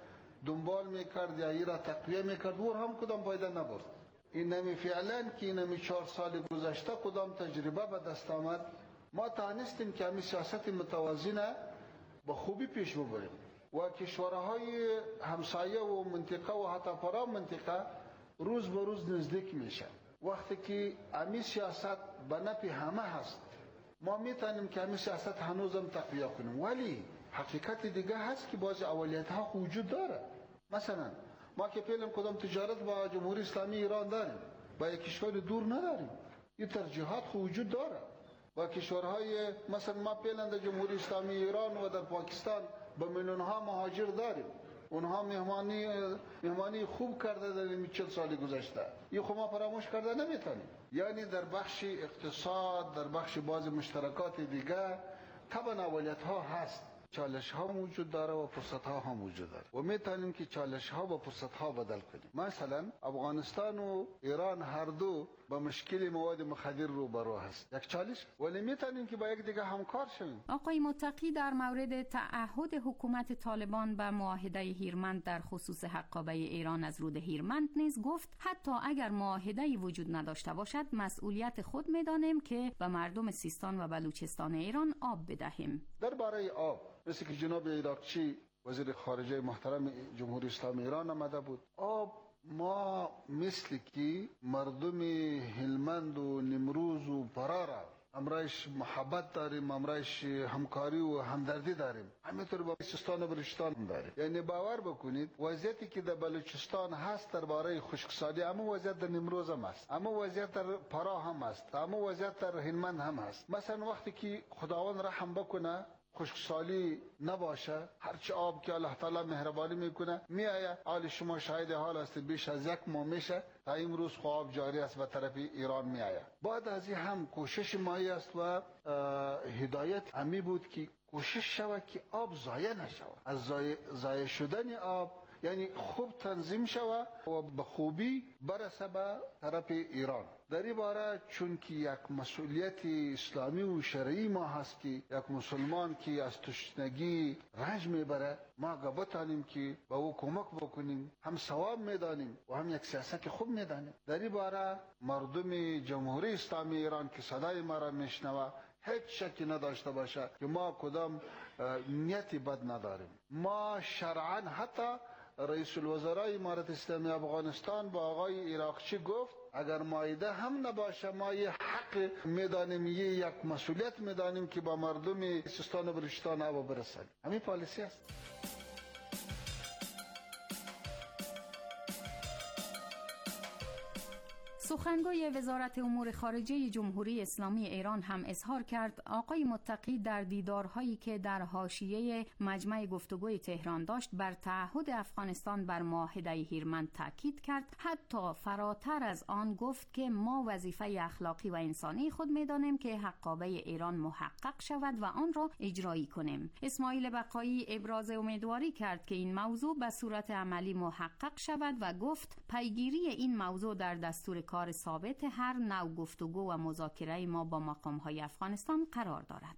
دنبال میکرد یا ای را تقویه میکرد ور هم کدام فایده نبرد. این نمی فعلا که این نمی چهار سال گذشته کدام تجربه به دست آمد، ما توانستیم که همین سیاست متوازنه با خوبی پیش ببریم و کشورهای همسایه و منطقه و حتی فرا منطقه روز به روز نزدیک میشه. وقتی که همین سیاست به نفع همه هست ما میتونیم که همین سیاست هنوزم تقویه کنیم. ولی حقیقت دیگه هست که بعضی اولیت ها وجود داره. مثلا ما که فعلا کدام تجارت با جمهوری اسلامی ایران داریم، با یک کشور دور نداریم. این ترجیحات خو وجود داره. با کشورهای مثلا ما فعلا در جمهوری اسلامی ایران و در پاکستان با میلیون ها مهاجر داریم. اونها مهمانی مهمانی خوب کرده در این چند سال گذشته. این خو ما فراموش کرده نمیتونیم. یعنی در بخش اقتصاد، در بخش بعضی مشترکات دیگه طبعا اولیت ها هست، چالش ها موجود داره و فرصت ها هم موجود داره و میتونیم که چالش ها با فرصت ها بدل کنیم. مثلا افغانستان و ایران هر دو با مشکل مواد مخدر رو برو هست، یک چالش، ولی میتونیم که با یک دیگه همکار شویم.
آقای متقی در مورد تعهد حکومت طالبان به معاهده هیرمند در خصوص حقابه ایران از رود هیرمند نیز گفت حتی اگر معاهده وجود نداشته باشد مسئولیت خود میدانیم که به مردم سیستان و بلوچستان ایران آب بدهیم.
درباره آب مثل که جناب عراقچی وزیر خارجه محترم جمهوری اسلامی ایران آمده بود، آب ما مثل که مردم هلمند و نمروز و پرارا امرایش محبت داریم، امرایش همکاری و همدردی داریم، همینطور با سیستان و بلوچستان هم داریم. یعنی باور بکنید وضعیتی که در بلوچستان هست درباره خشکسالی اما وضعیت در نمروز هم هست، اما وضعیت در پرا هم هست، اما وضعیت در هلمند هم هست. مثلا وقتی که خداوند رحم بکنه خشکسالی نباشه، هرچه آب که الله تعالی مهربانی میکنه میآید. حال شما شاهد حال است، بیش از یک ماه میشه تا امروز آب جاری است و طرف ایران میآید. بعد از این هم کوشش مایی است و هدایت همی بود که کوشش شود که آب ضایع نشود. از ضایع شدن آب یعنی خوب تنظیم شود و به خوبی برسه به طرف ایران. در این باره چون که یک مسئولیت اسلامی و شرعی ما هست که یک مسلمان که از تشنگی رنج میبره ما بتانیم که به او کمک بکنیم، هم ثواب میدانیم و هم یک سیاست خوب میدانیم. در این باره مردم جمهوری اسلامی ایران که صدای ما را میشنوه هیچ شکی نداشته باشه که ما کدام نیتی بد نداریم. ما شرعا حتی رئیس الوزرای امارت اسلامی افغانستان با آقای عراقچی گفت اگر معاهده هم نباشه ما یه حق میدانیم، یه یک مسئولیت میدانیم که با مردم سیستان و بلوچستان آب برسانیم. همین پالیسی است.
سخنگوی وزارت امور خارجه جمهوری اسلامی ایران هم اظهار کرد آقای متقی در دیدارهایی که در حاشیه مجمع گفتگوی تهران داشت بر تعهد افغانستان بر معاهده هیرمند تاکید کرد. حتی فراتر از آن گفت که ما وظیفه اخلاقی و انسانی خود می‌دانیم که حقابه ایران محقق شود و آن را اجرایی کنیم. اسماعیل بقایی ابراز امیدواری کرد که این موضوع به صورت عملی محقق شود و گفت پیگیری این موضوع در دستور کار ثابت هر نوع گفتگو و مذاکره ما با مقام‌های افغانستان قرار دارد.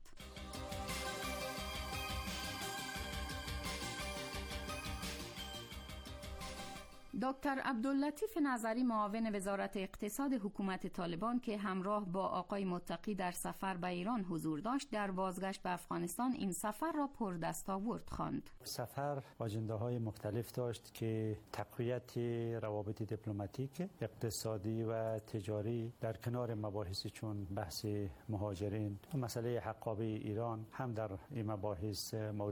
دکتر عبداللطیف نظری معاون وزارت اقتصاد حکومت طالبان که همراه با آقای متقی در سفر به ایران حضور داشت در بازگشت به افغانستان این سفر را پردستاورد خواند.
سفر آژنده‌های مختلف داشت که تقویت روابط دیپلماتیک، اقتصادی و تجاری در کنار مباحث چون بحث مهاجرین و مسئله حقابه ایران هم در این مباحث مورد